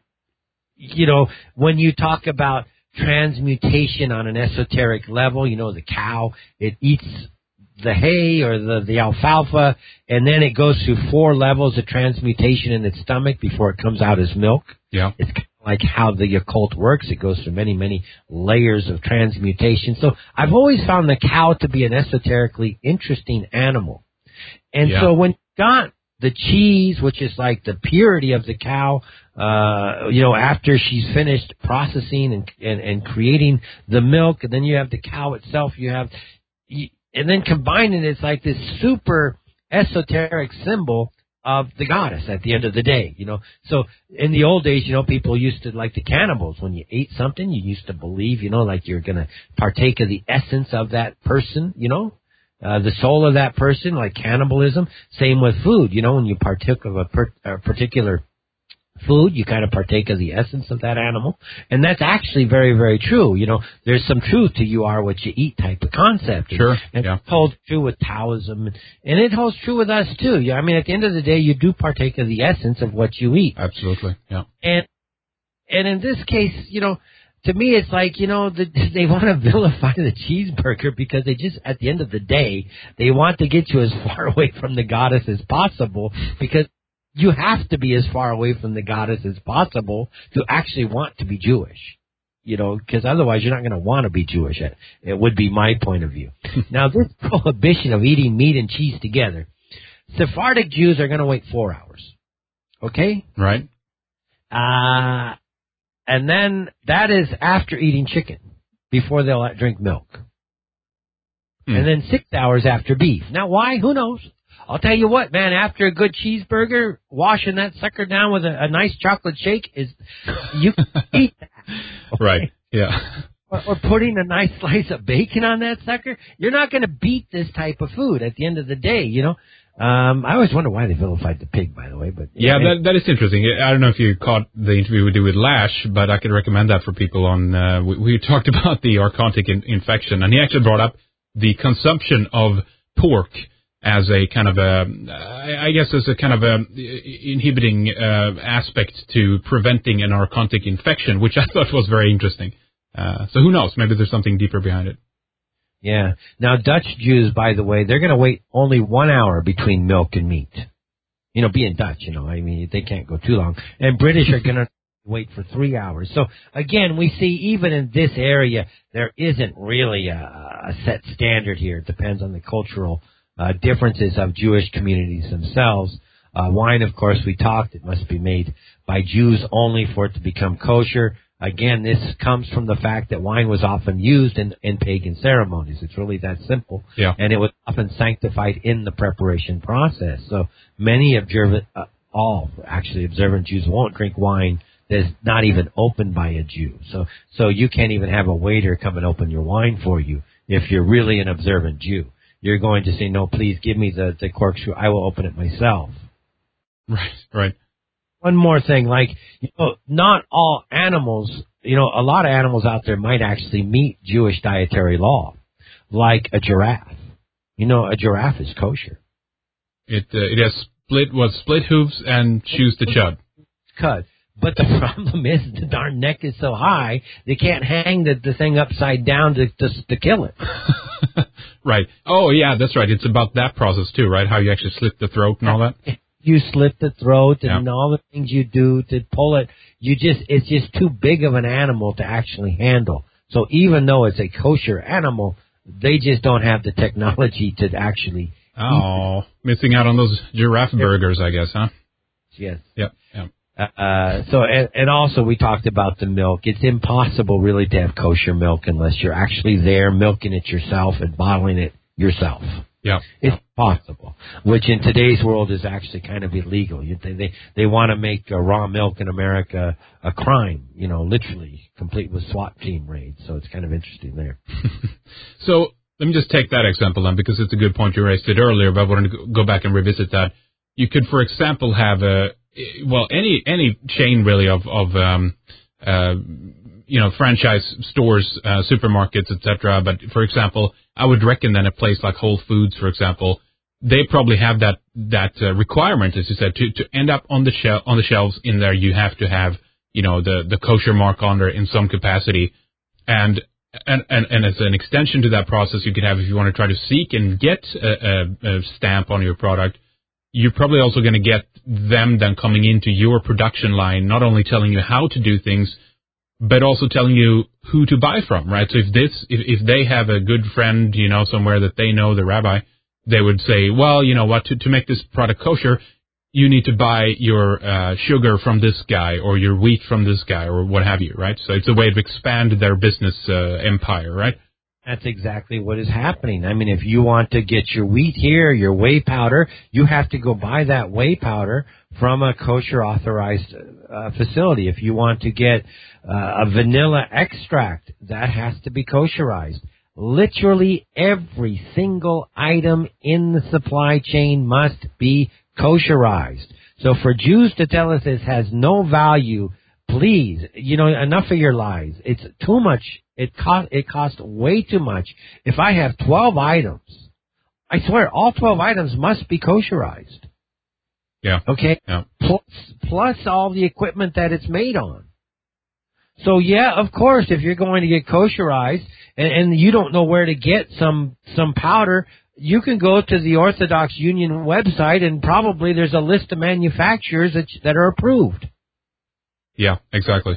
you know, when you talk about transmutation on an esoteric level, you know, the cow, it eats the hay or the, the alfalfa, and then it goes through four levels of transmutation in its stomach before it comes out as milk. Yeah. It's kind of like how the occult works. It goes through many, many layers of transmutation. So I've always found the cow to be an esoterically interesting animal. And yeah. so when you got the cheese, which is like the purity of the cow, uh, you know, after she's finished processing and, and, and creating the milk, and then you have the cow itself, you have... You, And then combining it's like this super esoteric symbol of the goddess at the end of the day, you know. So in the old days, you know, people used to, like the cannibals, when you ate something, you used to believe, you know, like you're going to partake of the essence of that person, you know, uh, the soul of that person, like cannibalism. Same with food, you know, when you partook of a, per, a particular food, you kind of partake of the essence of that animal. And that's actually very, very true. You know, there's some truth to you are what you eat type of concept. And, sure. And yeah. it holds true with Taoism. And it holds true with us, too. Yeah, I mean, at the end of the day, you do partake of the essence of what you eat. Absolutely, yeah. And and in this case, you know, to me, it's like, you know, the, they want to vilify the cheeseburger because they just, at the end of the day, they want to get you as far away from the goddess as possible, because you have to be as far away from the goddess as possible to actually want to be Jewish, you know, because otherwise you're not going to want to be Jewish. It would be my point of view. Now, this prohibition of eating meat and cheese together, Sephardic Jews are going to wait four hours, okay? Right. Uh, and then that is after eating chicken, before they'll drink milk. Mm. And then six hours after beef. Now, why? Who knows? I'll tell you what, man, after a good cheeseburger, washing that sucker down with a, a nice chocolate shake is, you can eat that. Okay? Right, yeah. Or, or putting a nice slice of bacon on that sucker. You're not going to beat this type of food at the end of the day, you know. Um, I always wonder why they vilified the pig, by the way. But Yeah, yeah, that, that is interesting. I don't know if you caught the interview we did with Lash, but I could recommend that for people on, uh, we, we talked about the archontic in, infection, and he actually brought up the consumption of pork as a kind of a, I guess as a kind of a inhibiting uh, aspect to preventing an archontic infection, which I thought was very interesting. Uh, so who knows? Maybe there's something deeper behind it. Yeah. Now, Dutch Jews, by the way, they're going to wait only one hour between milk and meat. You know, being Dutch, you know, I mean, they can't go too long. And British are going to wait for three hours. So, again, we see even in this area, there isn't really a, a set standard here. It depends on the cultural Uh, differences of Jewish communities themselves. Uh, wine, of course, we talked, it must be made by Jews only for it to become kosher. Again, this comes from the fact that wine was often used in, in pagan ceremonies. It's really that simple. Yeah. And it was often sanctified in the preparation process. So many observant, uh, all actually observant Jews won't drink wine that's not even opened by a Jew. So, so you can't even have a waiter come and open your wine for you if you're really an observant Jew. You're going to say, no, please give me the, the corkscrew. I will open it myself. Right, right. One more thing, like, you know, not all animals, you know, a lot of animals out there might actually meet Jewish dietary law, like a giraffe. You know, a giraffe is kosher. It uh, it has split, what, split hooves and chews the chud. Cud. But the problem is the darn neck is so high, they can't hang the, the thing upside down to, to, to kill it. Right. Oh, yeah, that's right. It's about that process, too, right? How you actually slit the throat and all that? You slit the throat and yeah. all the things you do to pull it. You just, it's just too big of an animal to actually handle. So even though it's a kosher animal, they just don't have the technology to actually Oh, eat. Missing out on those giraffe burgers, I guess, huh? Yes. Yep, yep. Uh, so, and, and also we talked about the milk. It's impossible really to have kosher milk unless you're actually there milking it yourself and bottling it yourself. Yeah. It's possible, which in today's world is actually kind of illegal. You, they, they, they want to make uh, raw milk in America a crime, you know, literally, complete with SWAT team raids. So it's kind of interesting there. So let me just take that example then, because it's a good point. You raised it earlier, but I wanted to go back and revisit that. you could, for example, have a well any any chain really of of um, uh, you know franchise stores, uh, supermarkets, et cetera. But for example, I would reckon that a place like Whole Foods, for example, they probably have that that uh, requirement, as you said, to to end up on the shelf on the shelves in there. You have to have you know the the kosher mark on there in some capacity, and. And, and and as an extension to that process, you could have, if you want to try to seek and get a, a, a stamp on your product, you're probably also going to get them then coming into your production line, not only telling you how to do things, but also telling you who to buy from, right? So if this, if, if they have a good friend, you know, somewhere that they know, the rabbi, they would say, well, you know what, to, to make this product kosher, you need to buy your uh, sugar from this guy or your wheat from this guy or what have you, right? So it's a way to expand their business uh, empire, right? That's exactly what is happening. I mean, if you want to get your wheat here, your whey powder, you have to go buy that whey powder from a kosher authorized uh, facility. If you want to get uh, a vanilla extract, that has to be kosherized. Literally every single item in the supply chain must be kosherized. So for Jews to tell us this has no value, please, you know, enough of your lies. It's too much. It cost, it costs way too much. If I have twelve items, I swear all twelve items must be kosherized. Yeah. Okay? Yeah. Plus, plus all the equipment that it's made on. So yeah, of course, if you're going to get kosherized and, and you don't know where to get some, some powder, you can go to the Orthodox Union website, and probably there's a list of manufacturers that that are approved. Yeah, exactly.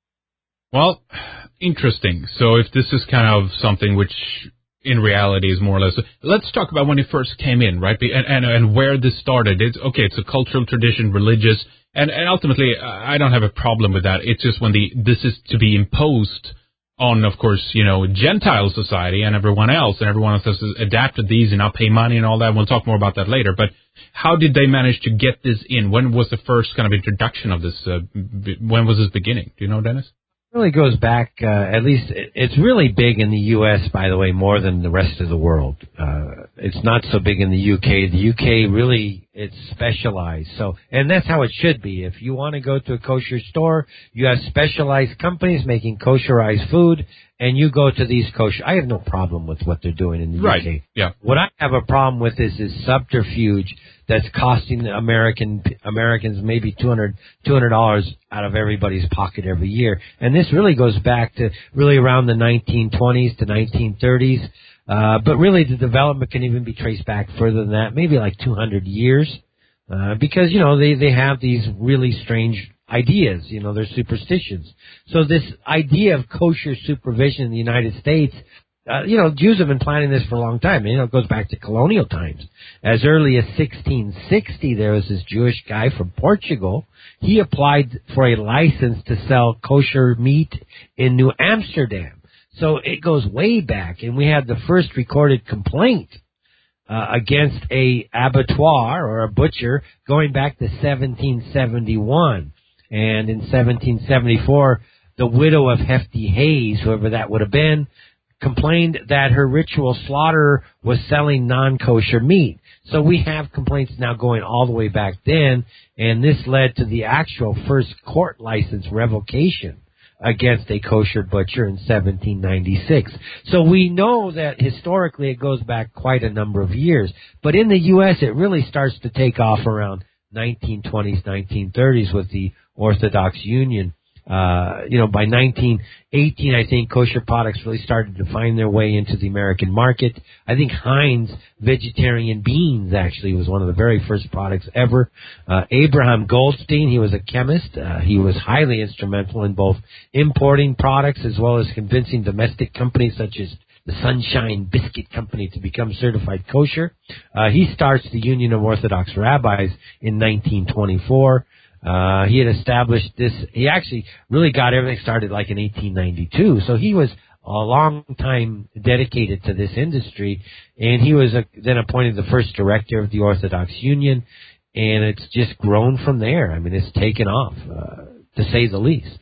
Well, interesting. So if this is kind of something which in reality is more or less, let's talk about when it first came in, right? And and, and where this started. It's okay. It's a cultural tradition, religious, and, and ultimately, I don't have a problem with that. It's just when the this is to be imposed on, of course, you know, Gentile society and everyone else, and everyone else has adapted these and now pay money and all that. We'll talk more about that later. But how did they manage to get this in? When was the first kind of introduction of this? Uh, b- when was this beginning? Do you know, Dennis? It really goes back, uh, at least it, it's really big in the U S, by the way, more than the rest of the world. Uh, it's not so big in the U K. The U K really, it's specialized. So, and that's how it should be. If you want to go to a kosher store, you have specialized companies making kosherized food, and you go to these kosher. I have no problem with what they're doing in the right. U K. Yeah. What I have a problem with is this subterfuge that's costing American Americans maybe two hundred two hundred dollars out of everybody's pocket every year. And this really goes back to really around the nineteen twenties to nineteen thirties. Uh, but really the development can even be traced back further than that, maybe like two hundred years. Uh, because, you know, they, they have these really strange ideas, you know, they're superstitions. So this idea of kosher supervision in the United States, Uh, you know, Jews have been planning this for a long time. You know, it goes back to colonial times. As early as sixteen sixty, there was this Jewish guy from Portugal. He applied for a license to sell kosher meat in New Amsterdam. So it goes way back, and we had the first recorded complaint uh, against a abattoir or a butcher going back to seventeen seventy-one. And in seventeen seventy-four, the widow of Hefty Hayes, whoever that would have been, complained that her ritual slaughterer was selling non-kosher meat. So we have complaints now going all the way back then, and this led to the actual first court license revocation against a kosher butcher in seventeen ninety-six. So we know that historically it goes back quite a number of years. But in the U S, it really starts to take off around nineteen twenties, nineteen thirties with the Orthodox Union. Uh, you know, by nineteen eighteen, I think kosher products really started to find their way into the American market. I think Heinz vegetarian beans actually was one of the very first products ever. Uh, Abraham Goldstein, he was a chemist. Uh, he was highly instrumental in both importing products as well as convincing domestic companies such as the Sunshine Biscuit Company to become certified kosher. Uh, he starts the Union of Orthodox Rabbis in nineteen twenty-four. Uh, he had established this, he actually really got everything started like in eighteen ninety-two, so he was a long time dedicated to this industry, and he was a, then appointed the first director of the Orthodox Union, and it's just grown from there. I mean, it's taken off, uh, to say the least.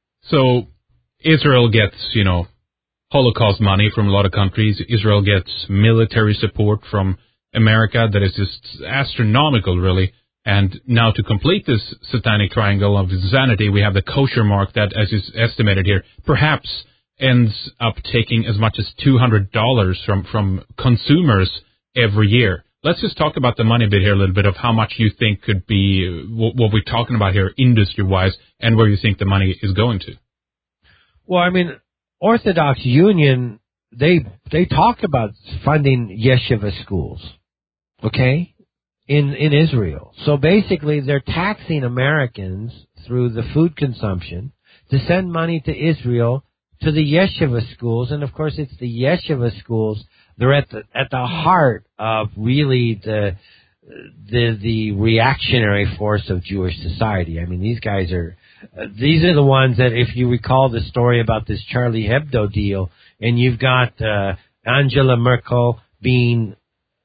So Israel gets, you know, Holocaust money from a lot of countries. Israel gets military support from America that is just astronomical, really. And now to complete this satanic triangle of insanity, we have the kosher mark that, as is estimated here, perhaps ends up taking as much as two hundred dollars from, from consumers every year. Let's just talk about the money bit here a little bit of how much you think could be what, what we're talking about here industry-wise and where you think the money is going to. Well, I mean, Orthodox Union, they they talk about funding yeshiva schools, okay, in in Israel. So basically, they're taxing Americans through the food consumption to send money to Israel to the yeshiva schools, and of course, it's the yeshiva schools. They're at the at the heart of really the the the reactionary force of Jewish society. I mean, these guys are uh, these are the ones that, if you recall the story about this Charlie Hebdo deal, and you've got uh, Angela Merkel being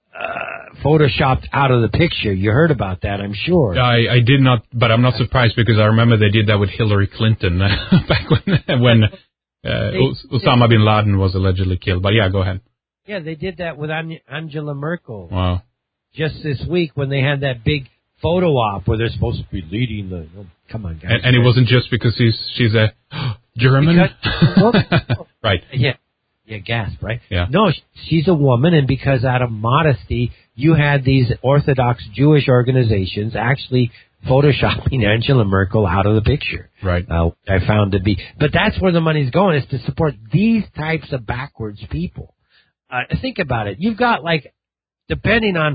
uh, photoshopped out of the picture. You heard about that, I'm sure. I, I did not, but I'm not surprised because I remember they did that with Hillary Clinton back when when uh, they, Osama they, bin Laden was allegedly killed. But yeah, go ahead. Yeah, they did that with Angela Merkel. Wow. Just this week when they had that big photo op where they're supposed to be leading the... Oh, come on, guys. And, and it wasn't just because she's she's a German? Because, right. Yeah. Yeah, gasp, right? Yeah. No, she's a woman, and because out of modesty, you had these Orthodox Jewish organizations actually photoshopping Angela Merkel out of the picture. Right. Uh, I found to be... But that's where the money's going, is to support these types of backwards people. Uh, think about it. You've got, like, depending on,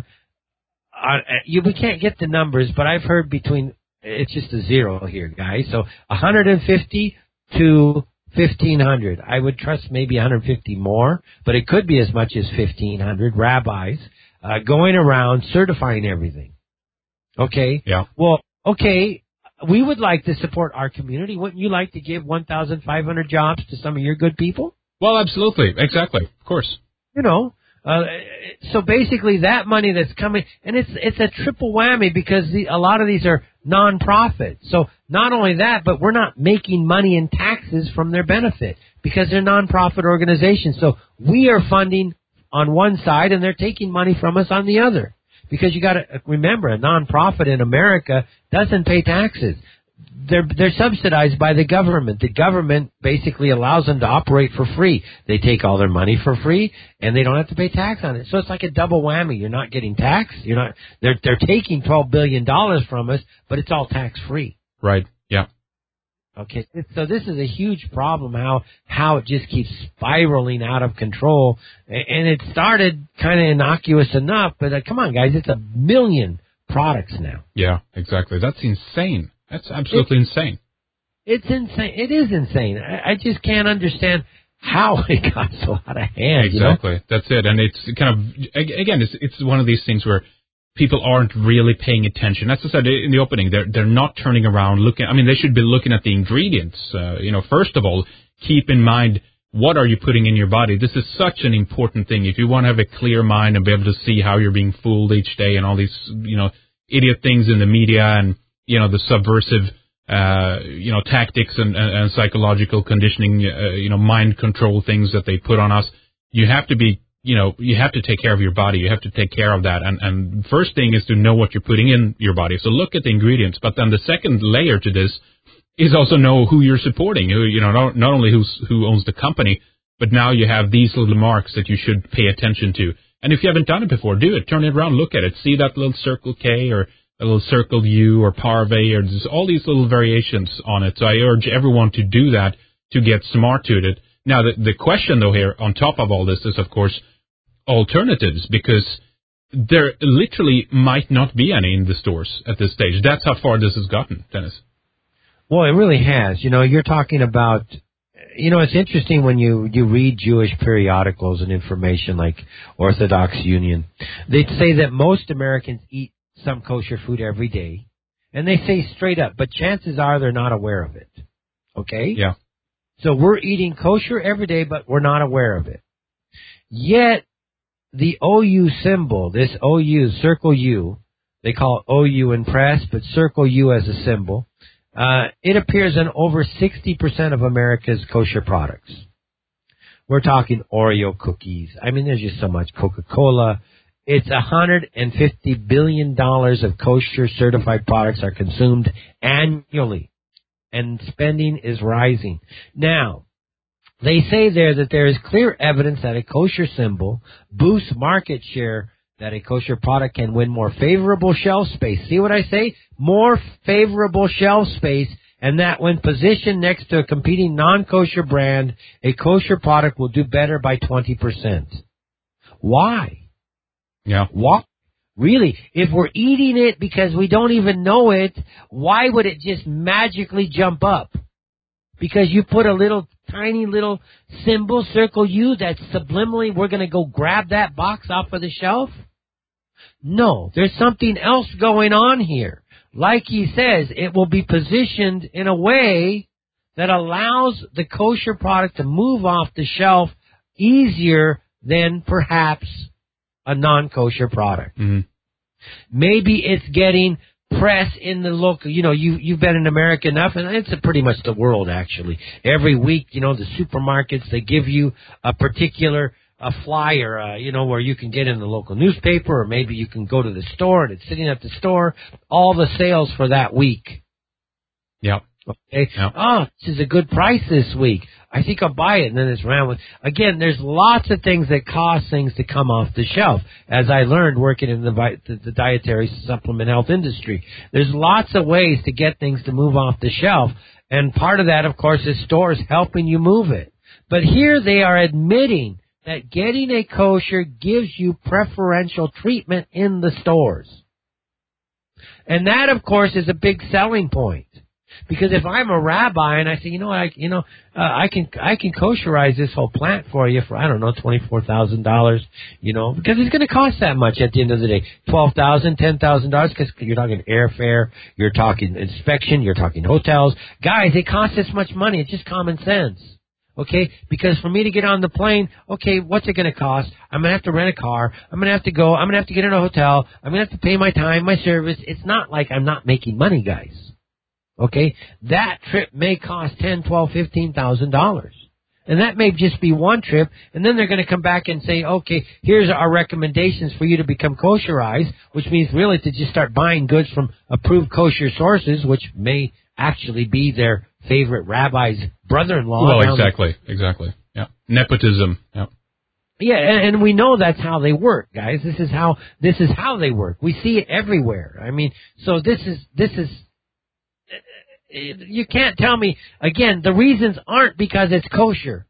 on uh, you, we can't get the numbers, but I've heard between, it's just a zero here, guys. So one hundred fifty to fifteen hundred. I would trust maybe one hundred fifty more, but it could be as much as fifteen hundred rabbis uh, going around certifying everything. Okay? Yeah. Well, okay, we would like to support our community. Wouldn't you like to give one thousand five hundred jobs to some of your good people? Well, absolutely. Exactly. Of course. You know, uh, so basically that money that's coming, and it's it's a triple whammy because the, a lot of these are nonprofit. So not only that, but we're not making money in taxes from their benefit because they're nonprofit organizations. So we are funding on one side, and they're taking money from us on the other. Because you got to remember, a nonprofit in America doesn't pay taxes. They're they're subsidized by the government. The government basically allows them to operate for free. They take all their money for free, and they don't have to pay tax on it. So it's like a double whammy. You're not getting taxed. You're not. They're they're taking twelve billion dollars from us, but it's all tax free. Right. Yeah. Okay. So this is a huge problem. How how it just keeps spiraling out of control, and it started kind of innocuous enough, but uh, come on, guys, it's a million products now. Yeah. Exactly. That's insane. That's absolutely it's, insane. It's insane. It is insane. I, I just can't understand how it got so out of hand. Exactly. You know? That's it. And it's kind of, again, it's it's one of these things where people aren't really paying attention. As I said in the opening, they're they're not turning around looking. I mean, they should be looking at the ingredients. Uh, you know, first of all, keep in mind, what are you putting in your body? This is such an important thing. If you want to have a clear mind and be able to see how you're being fooled each day and all these, you know, idiot things in the media and, you know, the subversive, uh, you know, tactics and, and, and psychological conditioning, uh, you know, mind control things that they put on us. You have to be, you know, you have to take care of your body. You have to take care of that. And, and first thing is to know what you're putting in your body. So look at the ingredients. But then the second layer to this is also know who you're supporting. Who, you know, not, not only who's, who owns the company, but now you have these little marks that you should pay attention to. And if you haven't done it before, do it. Turn it around, look at it. See that little circle K or a little circle U or parve, or there's all these little variations on it. So I urge everyone to do that to get smart to it. Now, the, the question, though, here, on top of all this is, of course, alternatives, because there literally might not be any in the stores at this stage. That's how far this has gotten, Dennis. Well, it really has. You know, you're talking about, you know, it's interesting when you, you read Jewish periodicals and information like Orthodox Union. They say that most Americans eat some kosher food every day, and they say straight up, but chances are they're not aware of it. Okay? Yeah. So we're eating kosher every day, but we're not aware of it. Yet, the O U symbol, this O U, circle U, they call it O U in press, but circle U as a symbol, uh, it appears in over sixty percent of America's kosher products. We're talking Oreo cookies. I mean, there's just so much Coca-Cola. It's one hundred fifty billion dollars of kosher certified products are consumed annually, and spending is rising. Now, they say there that there is clear evidence that a kosher symbol boosts market share, that a kosher product can win more favorable shelf space. See what I say? More favorable shelf space, and that when positioned next to a competing non-kosher brand, a kosher product will do better by twenty percent. Why? Yeah. Why? Really, if we're eating it because we don't even know it, why would it just magically jump up? Because you put a little tiny little symbol, circle U, that's subliminally, we're going to go grab that box off of the shelf? No, there's something else going on here. Like he says, it will be positioned in a way that allows the kosher product to move off the shelf easier than perhaps a non-kosher product. Mm-hmm. Maybe it's getting press in the local, you know, you, you've been in America enough, and it's a pretty much the world, actually. Every week, you know, the supermarkets, they give you a particular a flyer, uh, you know, where you can get in the local newspaper, or maybe you can go to the store, and it's sitting at the store, all the sales for that week. Yeah. Okay. Yep. Oh, this is a good price this week. I think I'll buy it. And then it's around with, again, there's lots of things that cause things to come off the shelf. As I learned working in the, the, the dietary supplement health industry, there's lots of ways to get things to move off the shelf. And part of that, of course, is stores helping you move it. But here they are admitting that getting a kosher gives you preferential treatment in the stores. And that, of course, is a big selling point. Because if I'm a rabbi and I say, you know what, I, you know, uh, I can I can kosherize this whole plant for you for, I don't know, twenty-four thousand dollars, you know, because it's going to cost that much at the end of the day. twelve thousand dollars, ten thousand dollars, because you're talking airfare, you're talking inspection, you're talking hotels. Guys, it costs this much money. It's just common sense. Okay, because for me to get on the plane, okay, what's it going to cost? I'm going to have to rent a car. I'm going to have to go. I'm going to have to get in a hotel. I'm going to have to pay my time, my service. It's not like I'm not making money, guys. Okay, that trip may cost ten, twelve, fifteen thousand dollars, and that may just be one trip. And then they're going to come back and say, okay, here's our recommendations for you to become kosherized, which means really to just start buying goods from approved kosher sources, which may actually be their favorite rabbi's brother-in-law. Well, exactly, exactly. Yeah, nepotism. Yeah. Yeah, and, and we know that's how they work, guys. This is how this is how they work. We see it everywhere. I mean, so this is this is. You can't tell me, again, the reasons aren't because it's kosher,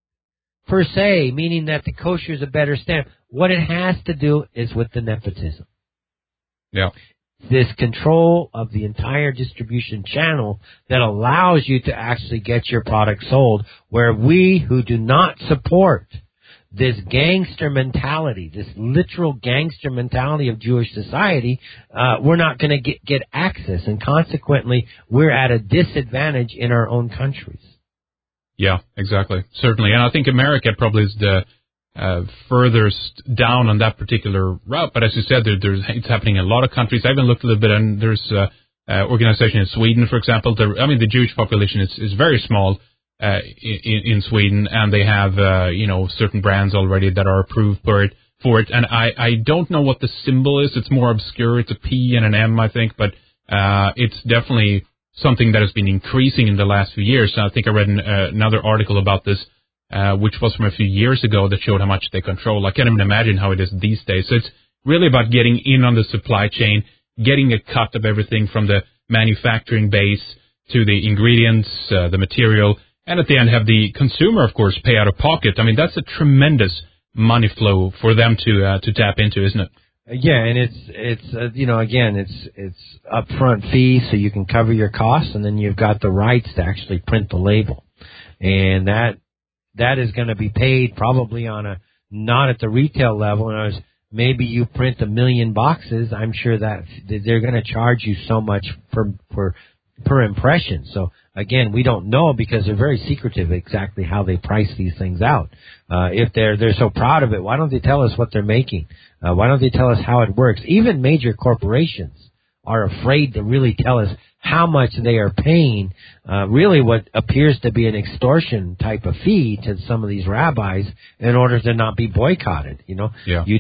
per se, meaning that the kosher is a better stamp. What it has to do is with the nepotism. Yeah. This control of the entire distribution channel that allows you to actually get your product sold, where we who do not support this gangster mentality, this literal gangster mentality of Jewish society, uh, we're not going to get, get access, and consequently, we're at a disadvantage in our own countries. Yeah, exactly. Certainly. And I think America probably is the uh, furthest down on that particular route. But as you said, there, there's, it's happening in a lot of countries. I even looked a little bit, and there's uh, uh, organization in Sweden, for example. There, I mean, the Jewish population is, is very small. Uh, in, in Sweden, and they have, uh, you know, certain brands already that are approved for it, for it. And I, I don't know what the symbol is. It's more obscure. It's a P and an M, I think, but, uh, it's definitely something that has been increasing in the last few years. And I think I read an, uh, another article about this, uh, which was from a few years ago that showed how much they control. I can't even imagine how it is these days. So it's really about getting in on the supply chain, getting a cut of everything from the manufacturing base to the ingredients, uh, the material, and at the end have the consumer, of course, pay out of pocket. I mean, that's a tremendous money flow for them to uh, to tap into, isn't it? Yeah, and it's it's uh, you know, again, it's it's upfront fee, so you can cover your costs, and then you've got the rights to actually print the label, and that that is going to be paid probably on a not at the retail level. And as maybe you print a million boxes, I'm sure that they're going to charge you so much per per per impression. So again, we don't know because they're very secretive exactly how they price these things out. Uh, if they're they're so proud of it, why don't they tell us what they're making? Uh, why don't they tell us how it works? Even major corporations are afraid to really tell us how much they are paying, uh, really what appears to be an extortion type of fee to some of these rabbis in order to not be boycotted. You know, yeah. You take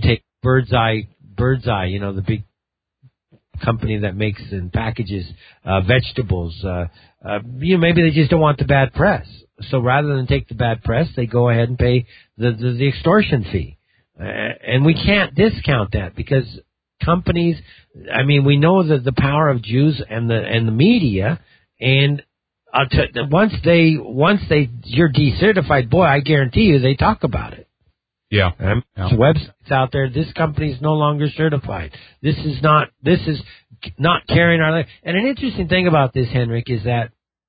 Bird's Eye, Bird's Eye, you know, the big company that makes and packages uh, vegetables. Uh, uh, you know, maybe they just don't want the bad press. So rather than take the bad press, they go ahead and pay the, the, the extortion fee. Uh, and we can't discount that because companies, I mean, we know that the power of Jews and the and the media, and uh, t- once they once they you're decertified, boy, I guarantee you they talk about it. Yeah. Um, yeah. There's websites out there. This company is no longer certified. This is not. This is not carrying our. And an interesting thing about this, Henrik, is that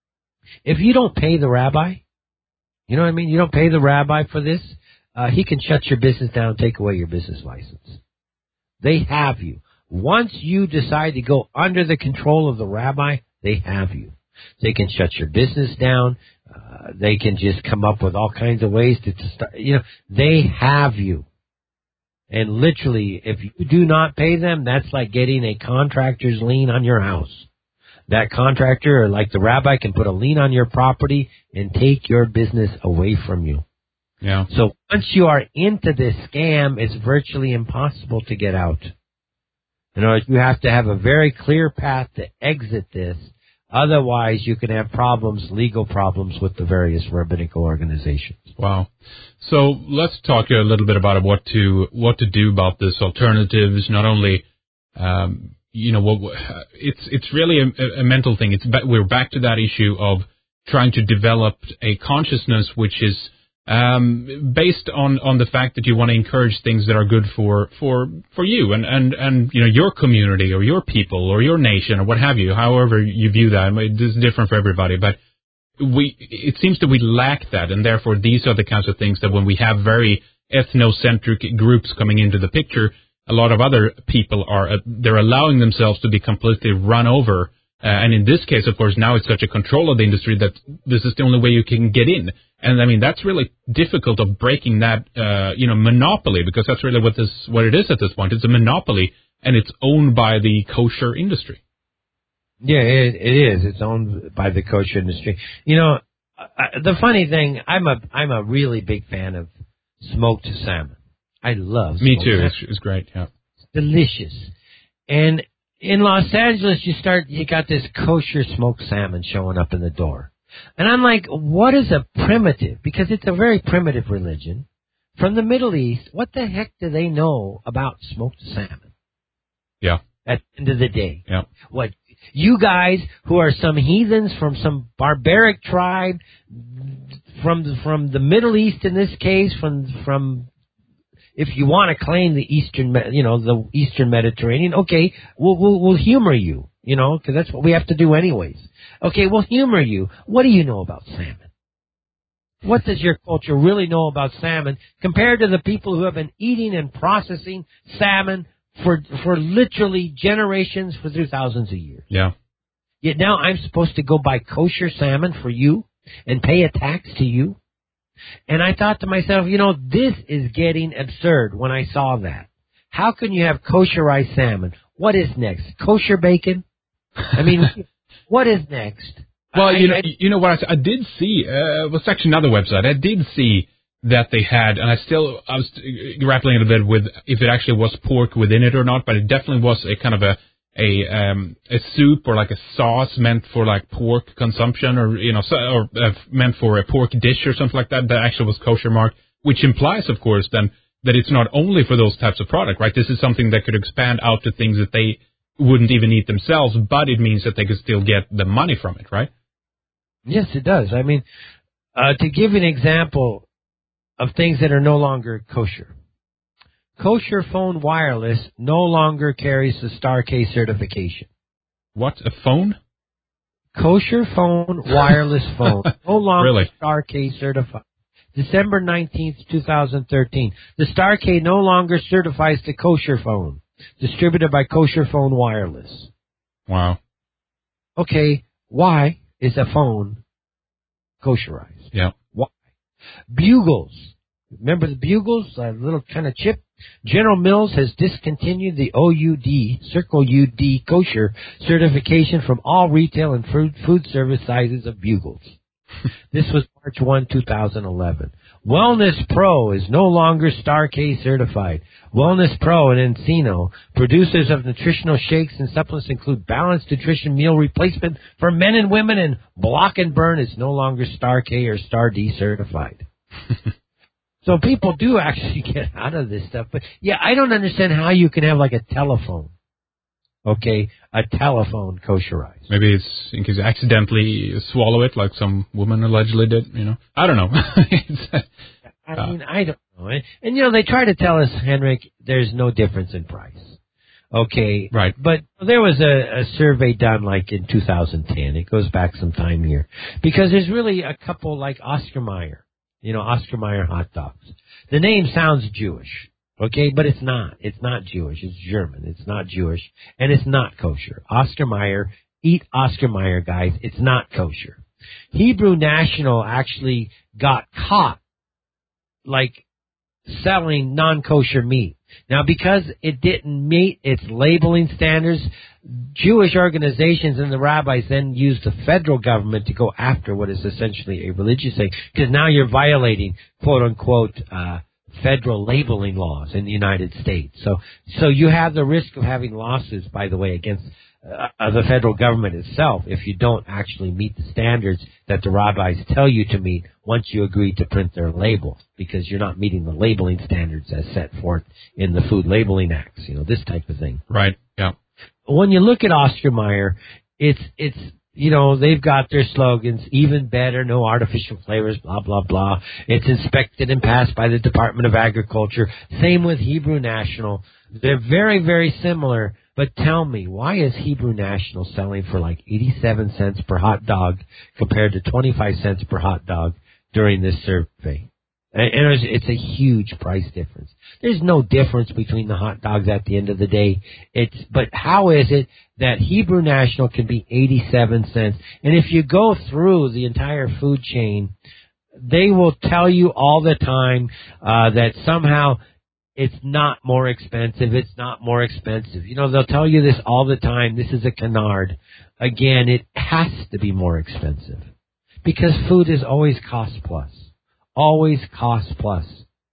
if you don't pay the rabbi, you know what I mean. You don't pay the rabbi for this. Uh, he can shut your business down and take away your business license. They have you. Once you decide to go under the control of the rabbi, they have you. They can shut your business down. Uh, they can just come up with all kinds of ways to, to start. You know, they have you. And literally, if you do not pay them, that's like getting a contractor's lien on your house. That contractor, or like the rabbi, can put a lien on your property and take your business away from you. Yeah. So once you are into this scam, it's virtually impossible to get out. You know, you have to have a very clear path to exit this. Otherwise, you can have problems, legal problems with the various rabbinical organizations. Wow. So let's talk a little bit about what to what to do about this. Alternatives, not only, um, you know, what it's it's really a, a mental thing. It's we're back to that issue of trying to develop a consciousness which is um, based on, on the fact that you want to encourage things that are good for, for, for you and, and, and, you know, your community or your people or your nation or what have you, however you view that. It's different for everybody, but we, it seems that we lack that, and therefore these are the kinds of things that when we have very ethnocentric groups coming into the picture, a lot of other people are, uh, they're allowing themselves to be completely run over. Uh, and in this case, of course, now it's such a control of the industry that this is the only way you can get in. And I mean, that's really difficult of breaking that, uh, you know, monopoly, because that's really what this, what it is at this point. It's a monopoly, and it's owned by the kosher industry. Yeah, it, it is. It's owned by the kosher industry. You know, I, the funny thing, I'm a, I'm a really big fan of smoked salmon. I love Me smoked too. salmon. It's, it's great. Yeah. It's delicious. And in Los Angeles, you start, you got this kosher smoked salmon showing up in the door. And I'm like, what is a primitive? Because it's a very primitive religion. From the Middle East, what the heck do they know about smoked salmon? Yeah. At the end of the day. Yeah. What, you guys who are some heathens from some barbaric tribe, from the, from the Middle East in this case, from, from, if you want to claim the Eastern, you know, the Eastern Mediterranean, okay, we'll, we'll, we'll humor you, you know, because that's what we have to do anyways. Okay, we'll humor you. What do you know about salmon? What does your culture really know about salmon compared to the people who have been eating and processing salmon for for literally generations, for through thousands of years? Yeah. Yet now I'm supposed to go buy kosher salmon for you and pay a tax to you? And I thought to myself, you know, this is getting absurd when I saw that. How can you have kosherized salmon? What is next? Kosher bacon? I mean, what is next? Well, I, you know, I, you know what? I, I did see. Uh, it was actually another website. I did see that they had, and I still I was grappling a bit with if it actually was pork within it or not. But it definitely was a kind of a a um a soup or like a sauce meant for like pork consumption, or you know, so, or uh, meant for a pork dish or something like that. That actually was kosher marked, which implies, of course, then that it's not only for those types of product, right? This is something that could expand out to things that they wouldn't even eat themselves, but it means that they could still get the money from it, right? Yes, it does. I mean, uh, to give an example of things that are no longer kosher. Kosher Phone Wireless no longer carries the Star-K certification. What? A phone? Kosher Phone Wireless Phone no longer Really? Star-K certified. December nineteenth, twenty thirteen. The Star-K no longer certifies the kosher phone, distributed by Kosher Phone Wireless. Wow. Okay, why is a phone kosherized? Yeah. Why? Bugles. Remember the Bugles, that little kind of chip? General Mills has discontinued the O U D, Circle U D kosher certification from all retail and food, food service sizes of Bugles. This was March first, twenty eleven. Wellness Pro is no longer Star K certified. Wellness Pro and Encino, producers of nutritional shakes and supplements, include balanced nutrition meal replacement for men and women, and Block and Burn is no longer Star K or Star D certified. So people do actually get out of this stuff. But, yeah, I don't understand how you can have, like, a telephone. Okay, a telephone kosherized. Maybe it's in case you accidentally swallow it, like some woman allegedly did, you know. I don't know. it's, uh, I mean, I don't know. And, and, you know, they try to tell us, Henrik, there's no difference in price. Okay. Right. But there was a, a survey done, like, in two thousand ten. It goes back some time here. Because there's really a couple like Oscar Mayer. You know, Oscar Mayer hot dogs. The name sounds Jewish, okay, but it's not. It's not Jewish. It's German. It's not Jewish, and it's not kosher. Oscar Mayer, eat Oscar Mayer, guys. It's not kosher. Hebrew National actually got caught, like, selling non-kosher meat. Now, because it didn't meet its labeling standards, Jewish organizations and the rabbis then used the federal government to go after what is essentially a religious thing, because now you're violating, quote-unquote, uh, federal labeling laws in the United States. So so you have the risk of having lawsuits, by the way, against uh, the federal government itself if you don't actually meet the standards that the rabbis tell you to meet once you agree to print their label, because you're not meeting the labeling standards as set forth in the Food Labeling Acts, you know, this type of thing. Right, yeah. When you look at Oscar Mayer, it's, it's, you know, they've got their slogans, even better, no artificial flavors, blah, blah, blah. It's inspected and passed by the Department of Agriculture. Same with Hebrew National. They're very, very similar. But tell me, why is Hebrew National selling for like eighty-seven cents per hot dog compared to twenty-five cents per hot dog during this survey? And it's a huge price difference. There's no difference between the hot dogs at the end of the day. It's, but how is it that Hebrew National can be eighty-seven cents? And if you go through the entire food chain, they will tell you all the time uh, that somehow it's not more expensive. It's not more expensive. You know, they'll tell you this all the time. This is a canard. Again, it has to be more expensive because food is always cost plus. Always cost plus.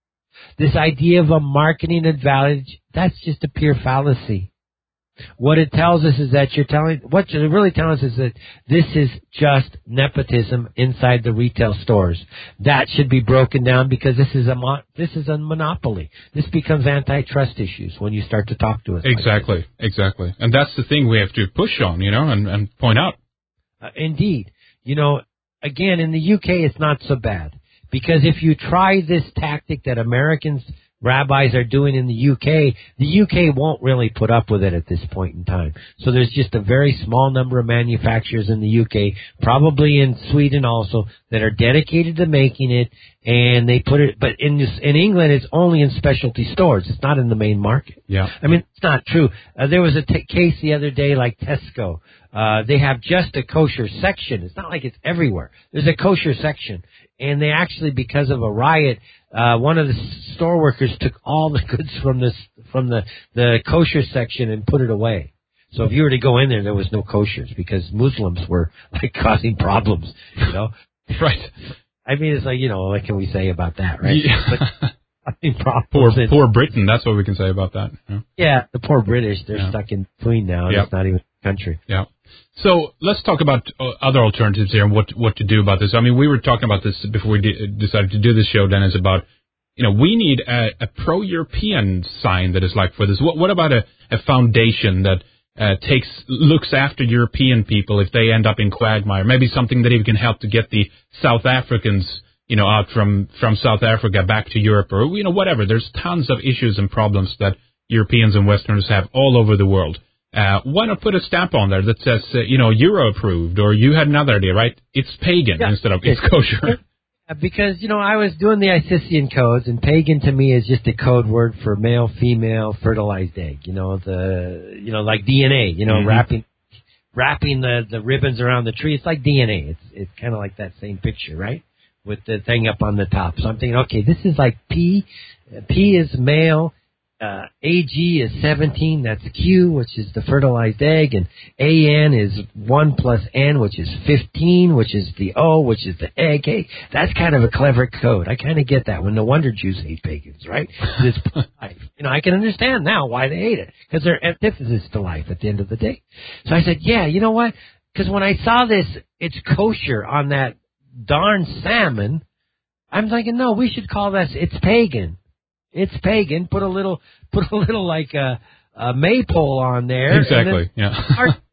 This idea of a marketing advantage, that's just a pure fallacy. What it tells us is that you're telling, what you're really telling us is that this is just nepotism inside the retail stores. That should be broken down because this is a mo- this is a monopoly. This becomes antitrust issues when you start to talk to us. Exactly, like exactly. And that's the thing we have to push on, you know, and, and point out. Uh, indeed. You know, again, in the U K, it's not so bad. Because if you try this tactic that Americans, rabbis are doing in the U K, the U K won't really put up with it at this point in time. So there's just a very small number of manufacturers in the U K, probably in Sweden also, that are dedicated to making it, and they put it, but in this, in England, it's only in specialty stores. It's not in the main market. Yeah. I mean, it's not true. Uh, there was a t- case the other day, like Tesco. Uh, they have just a kosher section. It's not like it's everywhere. There's a kosher section. And they actually, because of a riot, uh, one of the store workers took all the goods from this, from the, the kosher section and put it away. So if you were to go in there, there was no koshers because Muslims were like causing problems, you know? Right. I mean, it's like, you know, what can we say about that, right? Yeah. But, I mean, poor, poor Britain, that's what we can say about that. Yeah, yeah the poor British, they're yeah. stuck in between now. And yep. It's not even a country. Yeah. So let's talk about uh, other alternatives here and what what to do about this. I mean, we were talking about this before we de- decided to do this show, Dennis, about, you know, we need a, a pro-European sign that is like for this. What, what about a, a foundation that uh, takes looks after European people if they end up in quagmire? Maybe something that even can help to get the South Africans, you know, out from, from South Africa back to Europe or, you know, whatever. There's tons of issues and problems that Europeans and Westerners have all over the world. Uh, why not put a stamp on there that says, uh, you know, Euro approved, or you had another idea, right? It's pagan yeah. instead of it's kosher. Because, you know, I was doing the Isisian codes, and pagan to me is just a code word for male, female, fertilized egg. You know, the, you know, like D N A, you know, mm-hmm. wrapping, wrapping the, the ribbons around the tree. It's like D N A. It's, it's kind of like that same picture, right? With the thing up on the top. So I'm thinking, okay, this is like P. P is male. uh, A G is seventeen, that's Q, which is the fertilized egg, and A N is one plus N, which is fifteen, which is the O, which is the egg. Hey, that's kind of a clever code. I kind of get that. When no wonder Jews hate pagans, right? It's life. You know, I can understand now why they hate it, because they're antithesis to life at the end of the day. So I said, yeah, you know what? Because when I saw this, it's kosher on that darn salmon, I'm thinking, no, we should call this, it's pagan. It's pagan. Put a little, put a little like a, a maypole on there. Exactly. And yeah.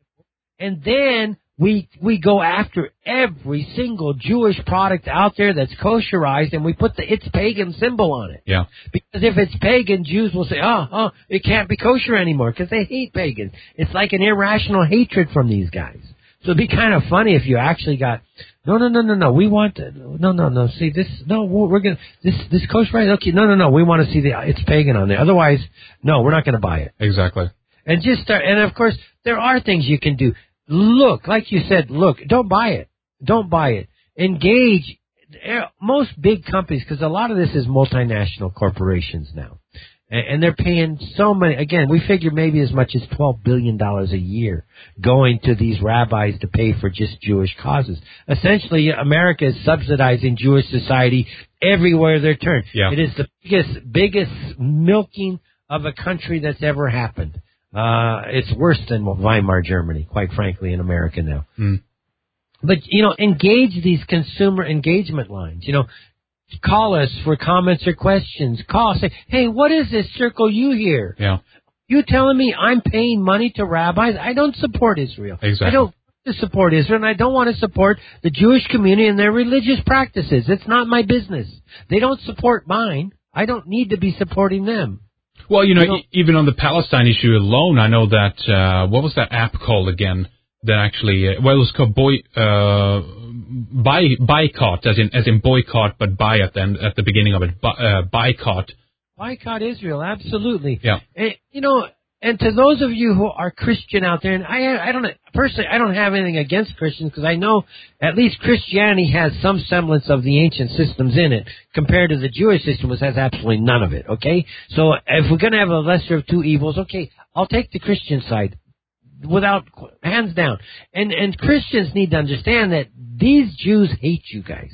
And then we we go after every single Jewish product out there that's kosherized, and we put the it's pagan symbol on it. Yeah. Because if it's pagan, Jews will say, oh, oh, it can't be kosher anymore, because they hate pagans. It's like an irrational hatred from these guys. So it'd be kind of funny if you actually got, no, no, no, no, no, we want, to, no, no, no, see, this, no, we're going to, this, this kosher, right? Okay, no, no, no, we want to see the, it's pagan on there. Otherwise, no, we're not going to buy it. Exactly. And just start, and of course, there are things you can do. Look, like you said, look, don't buy it. Don't buy it. Engage. Most big companies, because a lot of this is multinational corporations now. And they're paying so many, again, we figure maybe as much as twelve billion dollars a year going to these rabbis to pay for just Jewish causes. Essentially, America is subsidizing Jewish society everywhere they turn. Yeah. It is the biggest, biggest milking of a country that's ever happened. Uh, it's worse than Weimar Germany, quite frankly, in America now. Mm. But, you know, engage these consumer engagement lines. You know, call us for comments or questions. Call, say, hey, what is this Circle U here? Yeah. You telling me I'm paying money to rabbis? I don't support Israel. Exactly. I don't want to support Israel, and I don't want to support the Jewish community and their religious practices. It's not my business. They don't support mine. I don't need to be supporting them. Well, you know, you know e- even on the Palestine issue alone, I know that, uh, what was that app called again? That actually, uh, well, it was called boy, uh, buy, boycott, as in, as in boycott, but buy at the end, at the beginning of it, bu- uh, boycott. Boycott Israel, absolutely. Yeah. And, you know, and to those of you who are Christian out there, and I, I don't, personally, I don't have anything against Christians, because I know at least Christianity has some semblance of the ancient systems in it, compared to the Jewish system, which has absolutely none of it, okay? So if we're going to have a lesser of two evils, okay, I'll take the Christian side. Without, hands down. And and Christians need to understand that these Jews hate you guys.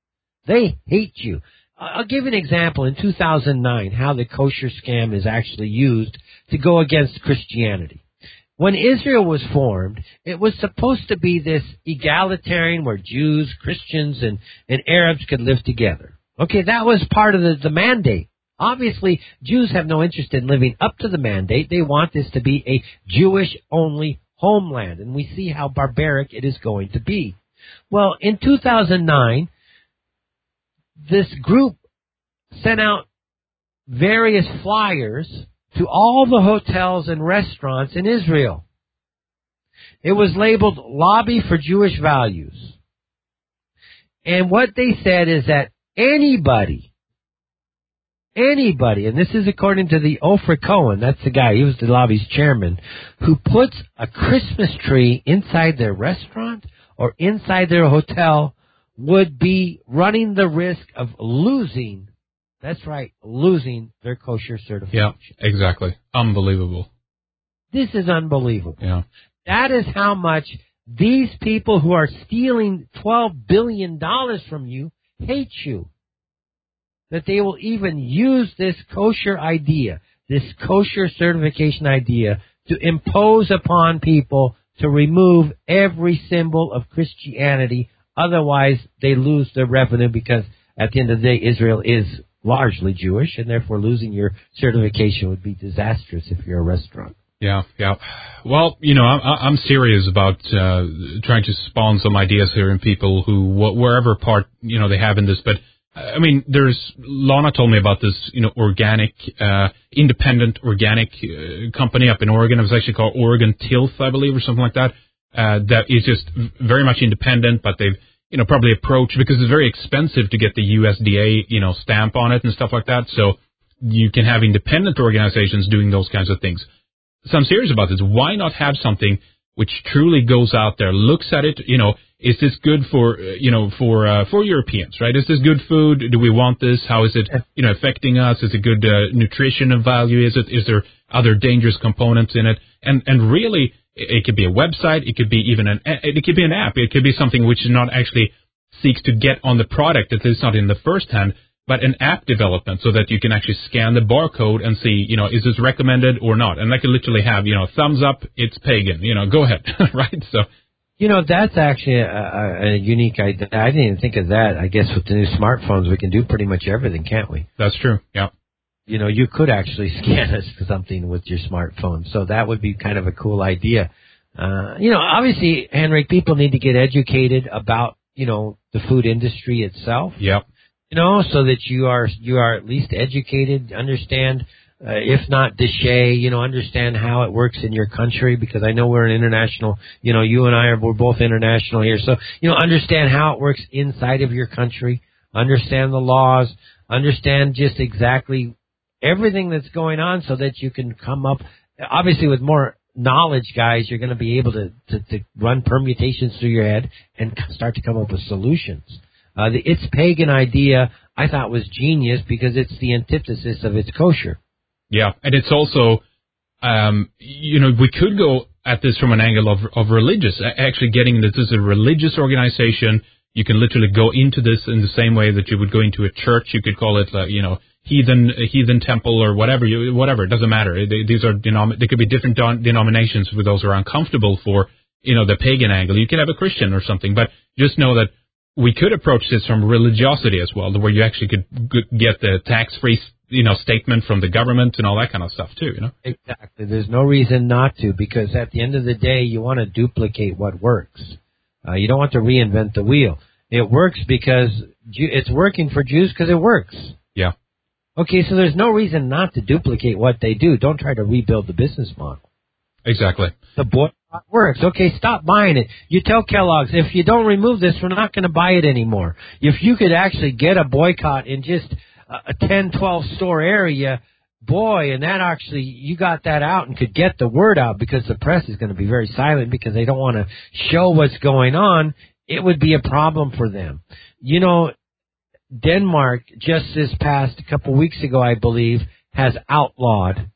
They hate you. I'll give you an example in two thousand nine how the kosher scam is actually used to go against Christianity. When Israel was formed, it was supposed to be this egalitarian where Jews, Christians, and, and Arabs could live together. Okay, that was part of the, the mandate. Obviously, Jews have no interest in living up to the mandate. They want this to be a Jewish-only homeland, and we see how barbaric it is going to be. Well, in two thousand nine, this group sent out various flyers to all the hotels and restaurants in Israel. It was labeled Lobby for Jewish Values. And what they said is that anybody Anybody, and this is according to the Ofer Cohen, that's the guy, he was the lobby's chairman, who puts a Christmas tree inside their restaurant or inside their hotel would be running the risk of losing, that's right, losing their kosher certification. Yeah, exactly. Unbelievable. This is unbelievable. Yeah. That is how much these people who are stealing twelve billion dollars from you hate you. That they will even use this kosher idea, this kosher certification idea, to impose upon people to remove every symbol of Christianity. Otherwise, they lose their revenue, because at the end of the day, Israel is largely Jewish, and therefore losing your certification would be disastrous if you're a restaurant. Yeah, yeah. Well, you know, I'm, I'm serious about uh, trying to spawn some ideas here in people who, wherever part, you know, they have in this, but I mean, there's, Lana told me about this, you know, organic, uh, independent organic uh, company up in Oregon. It was actually called Oregon Tilth, I believe, or something like that. Uh, that is just very much independent, but they've, you know, probably approached, because it's very expensive to get the U S D A, you know, stamp on it and stuff like that. So you can have independent organizations doing those kinds of things. So I'm serious about this. Why not have something which truly goes out there, looks at it, you know, is this good for, uh, you know, for uh, for Europeans, right? Is this good food? Do we want this? How is it, you know, affecting us? Is it good uh, nutrition value? Is it? Is there other dangerous components in it? And and really, it could be a website. It could be even an it could be an app. It could be something which is not actually seeks to get on the product, at least not in the first hand, but an app development so that you can actually scan the barcode and see, you know, is this recommended or not? And I could literally have, you know, thumbs up, it's pagan, you know, go ahead, right? So. You know, that's actually a, a, a unique idea. I didn't even think of that. I guess with the new smartphones, we can do pretty much everything, can't we? That's true, yeah. You know, you could actually scan us for something with your smartphone. So that would be kind of a cool idea. Uh, you know, obviously, Henrik, people need to get educated about, you know, the food industry itself. Yep. You know, so that you are you are at least educated, understand, uh, if not Déchet, you know, understand how it works in your country, because I know we're an international, you know, you and I are, we're both international here. So, you know, understand how it works inside of your country, understand the laws, understand just exactly everything that's going on so that you can come up, obviously with more knowledge, guys, you're going to be able to, to, to run permutations through your head and start to come up with solutions. Uh, the It's Pagan idea I thought was genius because it's the antithesis of It's Kosher. Yeah, and it's also, um, you know, we could go at this from an angle of, of religious, actually getting that this is a religious organization. You can literally go into this in the same way that you would go into a church. You could call it, uh, you know, heathen heathen temple or whatever. You, whatever, it doesn't matter. They, these are denom- there could be different don- denominations for those who are uncomfortable for, you know, the pagan angle. You could have a Christian or something, but just know that we could approach this from religiosity as well, where you actually could get the tax-free, you know, statement from the government and all that kind of stuff too, you know? Exactly. There's no reason not to, because at the end of the day, you want to duplicate what works. Uh, you don't want to reinvent the wheel. It works because it's working for Jews because it works. Yeah. Okay, so there's no reason not to duplicate what they do. Don't try to rebuild the business model. Exactly. The boycott works. Okay, stop buying it. You tell Kellogg's, if you don't remove this, we're not going to buy it anymore. If you could actually get a boycott in just a ten, twelve store area, boy, and that actually, you got that out and could get the word out, because the press is going to be very silent because they don't want to show what's going on, it would be a problem for them. You know, Denmark, just this past a couple weeks ago, I believe, has outlawed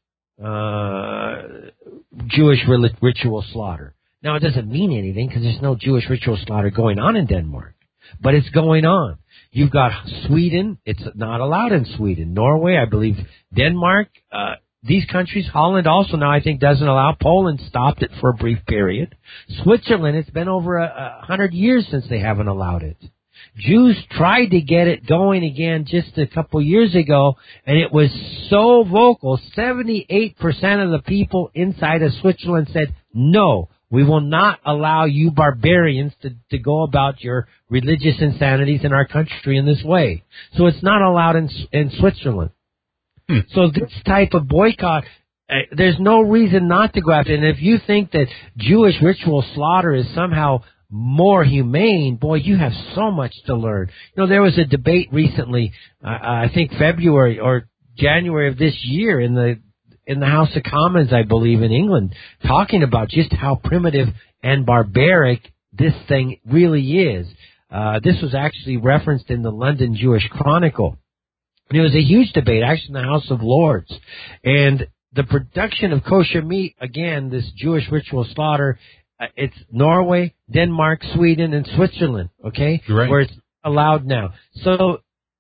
uh, Jewish ritual slaughter. Now, it doesn't mean anything because there's no Jewish ritual slaughter going on in Denmark, but it's going on. You've got Sweden. It's not allowed in Sweden. Norway, I believe. Denmark, uh, these countries. Holland also now, I think, doesn't allow. Poland stopped it for a brief period. Switzerland, it's been over a, a hundred years since they haven't allowed it. Jews tried to get it going again just a couple years ago, and it was so vocal. seventy-eight percent of the people inside of Switzerland said, no, we will not allow you barbarians to, to go about your religious insanities in our country in this way. So it's not allowed in, in Switzerland. Hmm. So this type of boycott, uh, there's no reason not to go after it. And if you think that Jewish ritual slaughter is somehow more humane, boy, you have so much to learn. You know, there was a debate recently, uh, I think February or January of this year in the in the House of Commons, I believe, in England, talking about just how primitive and barbaric this thing really is. Uh, this was actually referenced in the London Jewish Chronicle. And it was a huge debate, actually, in the House of Lords. And the production of kosher meat, again, this Jewish ritual slaughter, uh, it's Norway, Denmark, Sweden, and Switzerland, okay, right, where it's allowed now. So,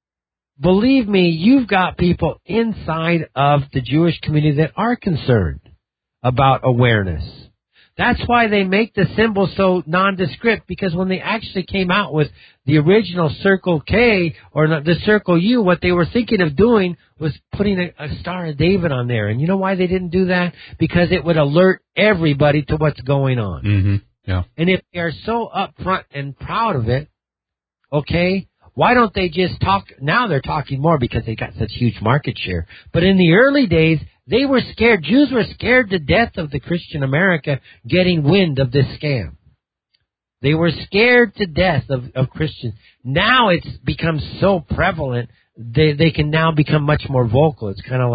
believe me, you've got people inside of the Jewish community that are concerned about awareness. That's why they make the symbol so nondescript, because when they actually came out with the original Circle K or the Circle U, what they were thinking of doing was putting a, a Star of David on there. And you know why they didn't do that? Because it would alert everybody to what's going on. Mm-hmm. Yeah. And if they are so upfront and proud of it, okay, why don't they just talk? Now they're talking more because they got such huge market share. But in the early days, they were scared. Jews were scared to death of the Christian America getting wind of this scam. They were scared to death of, of Christians. Now it's become so prevalent, they, they can now become much more vocal. It's kind of like,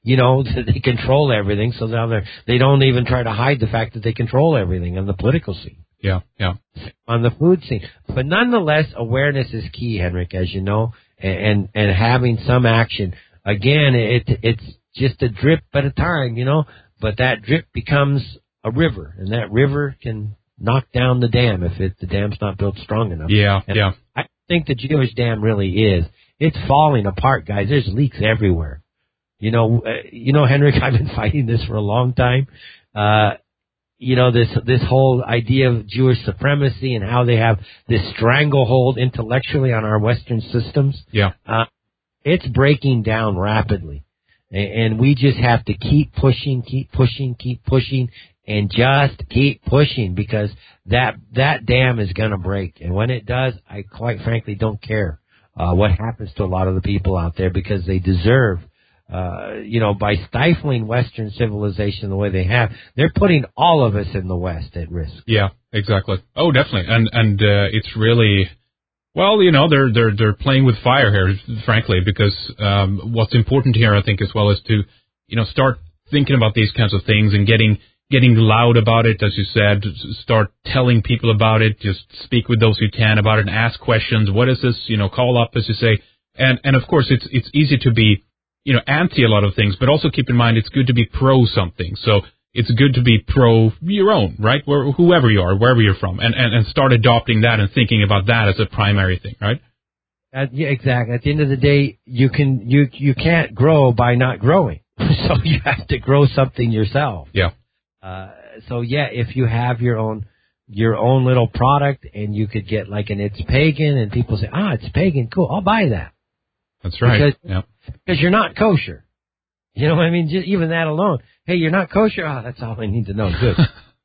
you know, they control everything. So now they they don't even try to hide the fact that they control everything on the political scene. Yeah, yeah. On the food scene. But nonetheless, awareness is key, Henrik, as you know, and and having some action. Again, it it's just a drip at a time, you know, but that drip becomes a river, and that river can knock down the dam if it, the dam's not built strong enough. Yeah, and yeah. I think the Jewish dam really is. It's falling apart, guys. There's leaks everywhere. You know, uh, you know, Henrik, I've been fighting this for a long time. Uh, you know, this this whole idea of Jewish supremacy and how they have this stranglehold intellectually on our Western systems. Yeah. Uh, it's breaking down rapidly. And we just have to keep pushing, keep pushing, keep pushing, and just keep pushing, because that that dam is going to break. And when it does, I quite frankly don't care uh, what happens to a lot of the people out there, because they deserve, uh, you know, by stifling Western civilization the way they have, they're putting all of us in the West at risk. Yeah, exactly. Oh, definitely. And and uh, it's really... Well, you know, they're they're they're playing with fire here, frankly, because um, what's important here, I think, as well, is to, you know, start thinking about these kinds of things and getting getting loud about it, as you said. Start telling people about it. Just speak with those who can about it and ask questions. What is this? You know, call up, as you say. And and of course, it's it's easy to be, you know, anti a lot of things, but also keep in mind it's good to be pro something. So it's good to be pro your own, right? Where, whoever you are, wherever you're from, and, and, and start adopting that and thinking about that as a primary thing, right? Uh, yeah, exactly. At the end of the day, you can you you can't grow by not growing, so you have to grow something yourself. Yeah. Uh, so yeah, if you have your own your own little product, and you could get like an It's Pagan, and people say, ah, it's pagan, cool, I'll buy that. That's right. Because yeah. because you're not kosher. You know what I mean? Just even that alone. Hey, you're not kosher? Oh, that's all I need to know. Good.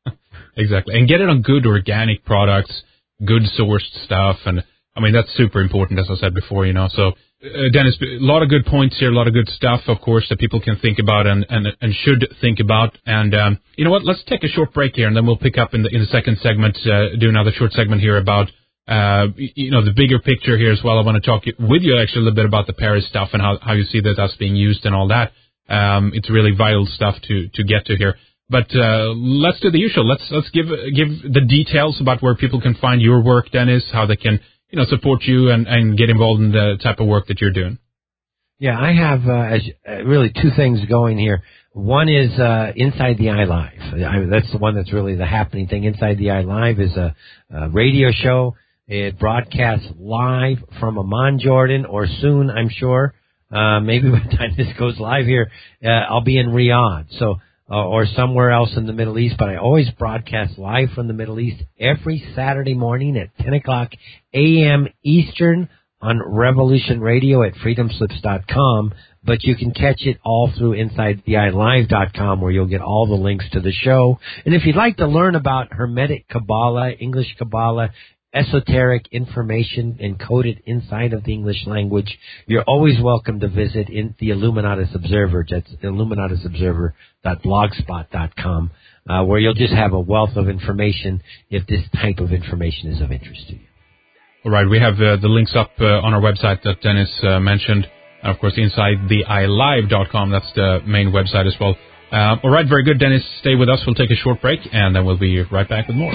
Exactly. And get it on good organic products, good sourced stuff. And, I mean, that's super important, as I said before, you know. So, uh, Dennis, a lot of good points here, a lot of good stuff, of course, that people can think about and, and, and should think about. And, um, you know what? Let's take a short break here, and then we'll pick up in the, in the second segment, uh, do another short segment here about, uh, you know, the bigger picture here as well. I want to talk with you actually a little bit about the Paris stuff and how, how you see that that's being used and all that. Um, it's really vital stuff to, to get to here. But uh, let's do the usual. Let's let's give give the details about where people can find your work, Dennis, how they can, you know, support you and, and get involved in the type of work that you're doing. Yeah, I have uh, as, uh, really two things going here. One is uh, Inside the Eye Live. I, that's the one that's really the happening thing. Inside the Eye Live is a, a radio show. It broadcasts live from Amman, Jordan, or soon, I'm sure. Uh, maybe by the time this goes live here, uh, I'll be in Riyadh, so uh, or somewhere else in the Middle East. But I always broadcast live from the Middle East every Saturday morning at ten o'clock a.m. Eastern on Revolution Radio at freedom slips dot com. But you can catch it all through inside the eye live dot com, where you'll get all the links to the show. And if you'd like to learn about Hermetic Kabbalah, English Kabbalah, esoteric information encoded inside of the English language, you're always welcome to visit in the Illuminatus Observer. That's illuminatus observer dot blogspot dot com, uh, where you'll just have a wealth of information if this type of information is of interest to you. All right, we have uh, the links up uh, on our website that Dennis uh, mentioned, and of course inside the eye live dot com. That's the main website as well. Uh, all right, very good, Dennis. Stay with us. We'll take a short break, and then we'll be right back with more.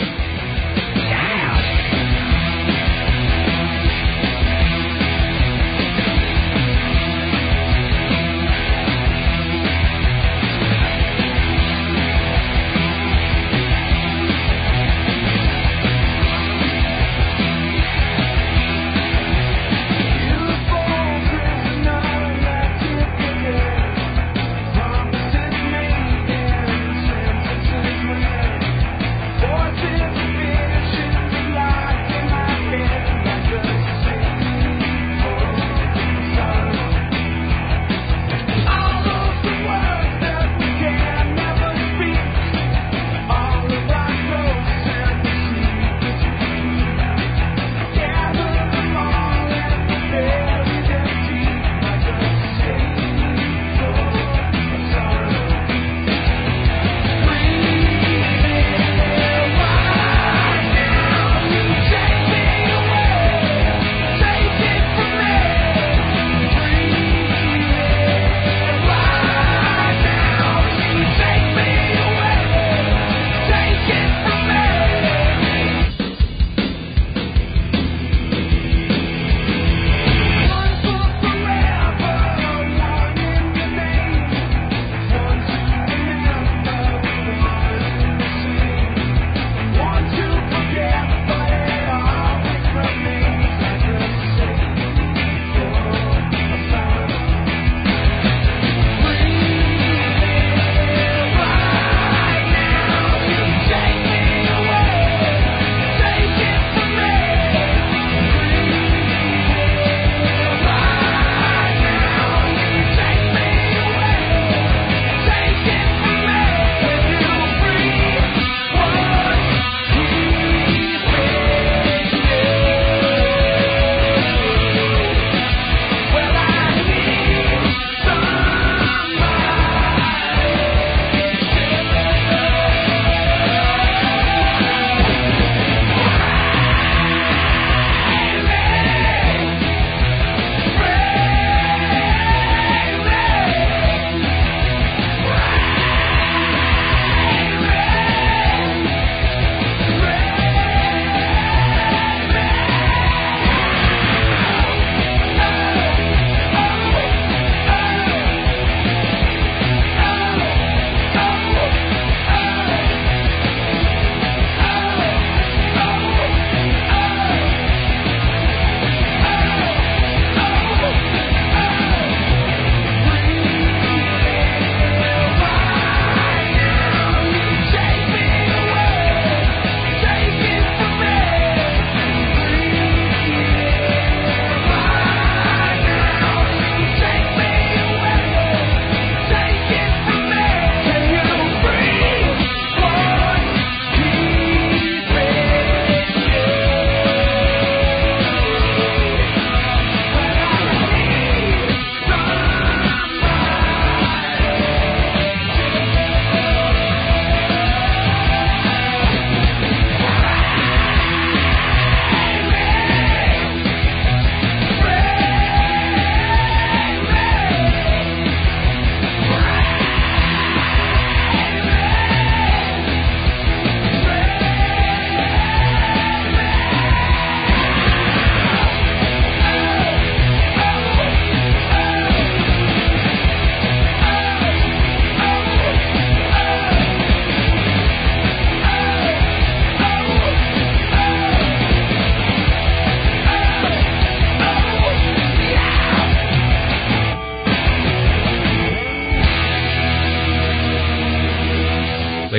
Voices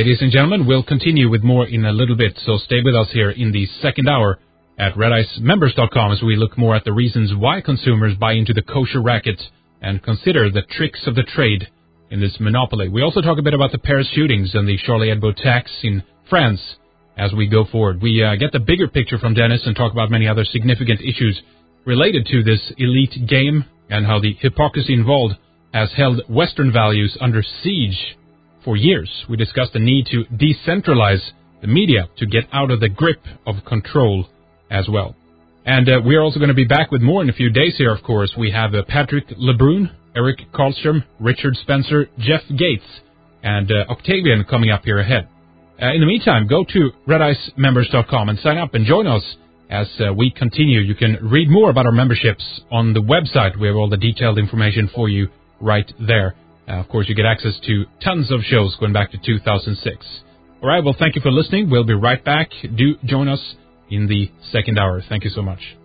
Ladies and gentlemen, we'll continue with more in a little bit, so stay with us here in the second hour at red ice members dot com as we look more at the reasons why consumers buy into the kosher racket and consider the tricks of the trade in this monopoly. We also talk a bit about the Paris shootings and the Charlie Hebdo attacks in France as we go forward. We uh, get the bigger picture from Dennis and talk about many other significant issues related to this elite game and how the hypocrisy involved has held Western values under siege for years. We discuss the need to decentralize the media to get out of the grip of control as well. And uh, we're also going to be back with more in a few days here, of course. We have uh, Patrick LeBrun, Eric Karlstrom, Richard Spencer, Jeff Gates, and uh, Octavian coming up here ahead. Uh, in the meantime, go to red ice members dot com and sign up and join us as uh, we continue. You can read more about our memberships on the website. We have all the detailed information for you right there. Uh, of course, you get access to tons of shows going back to two thousand six. All right, well, thank you for listening. We'll be right back. Do join us in the second hour. Thank you so much.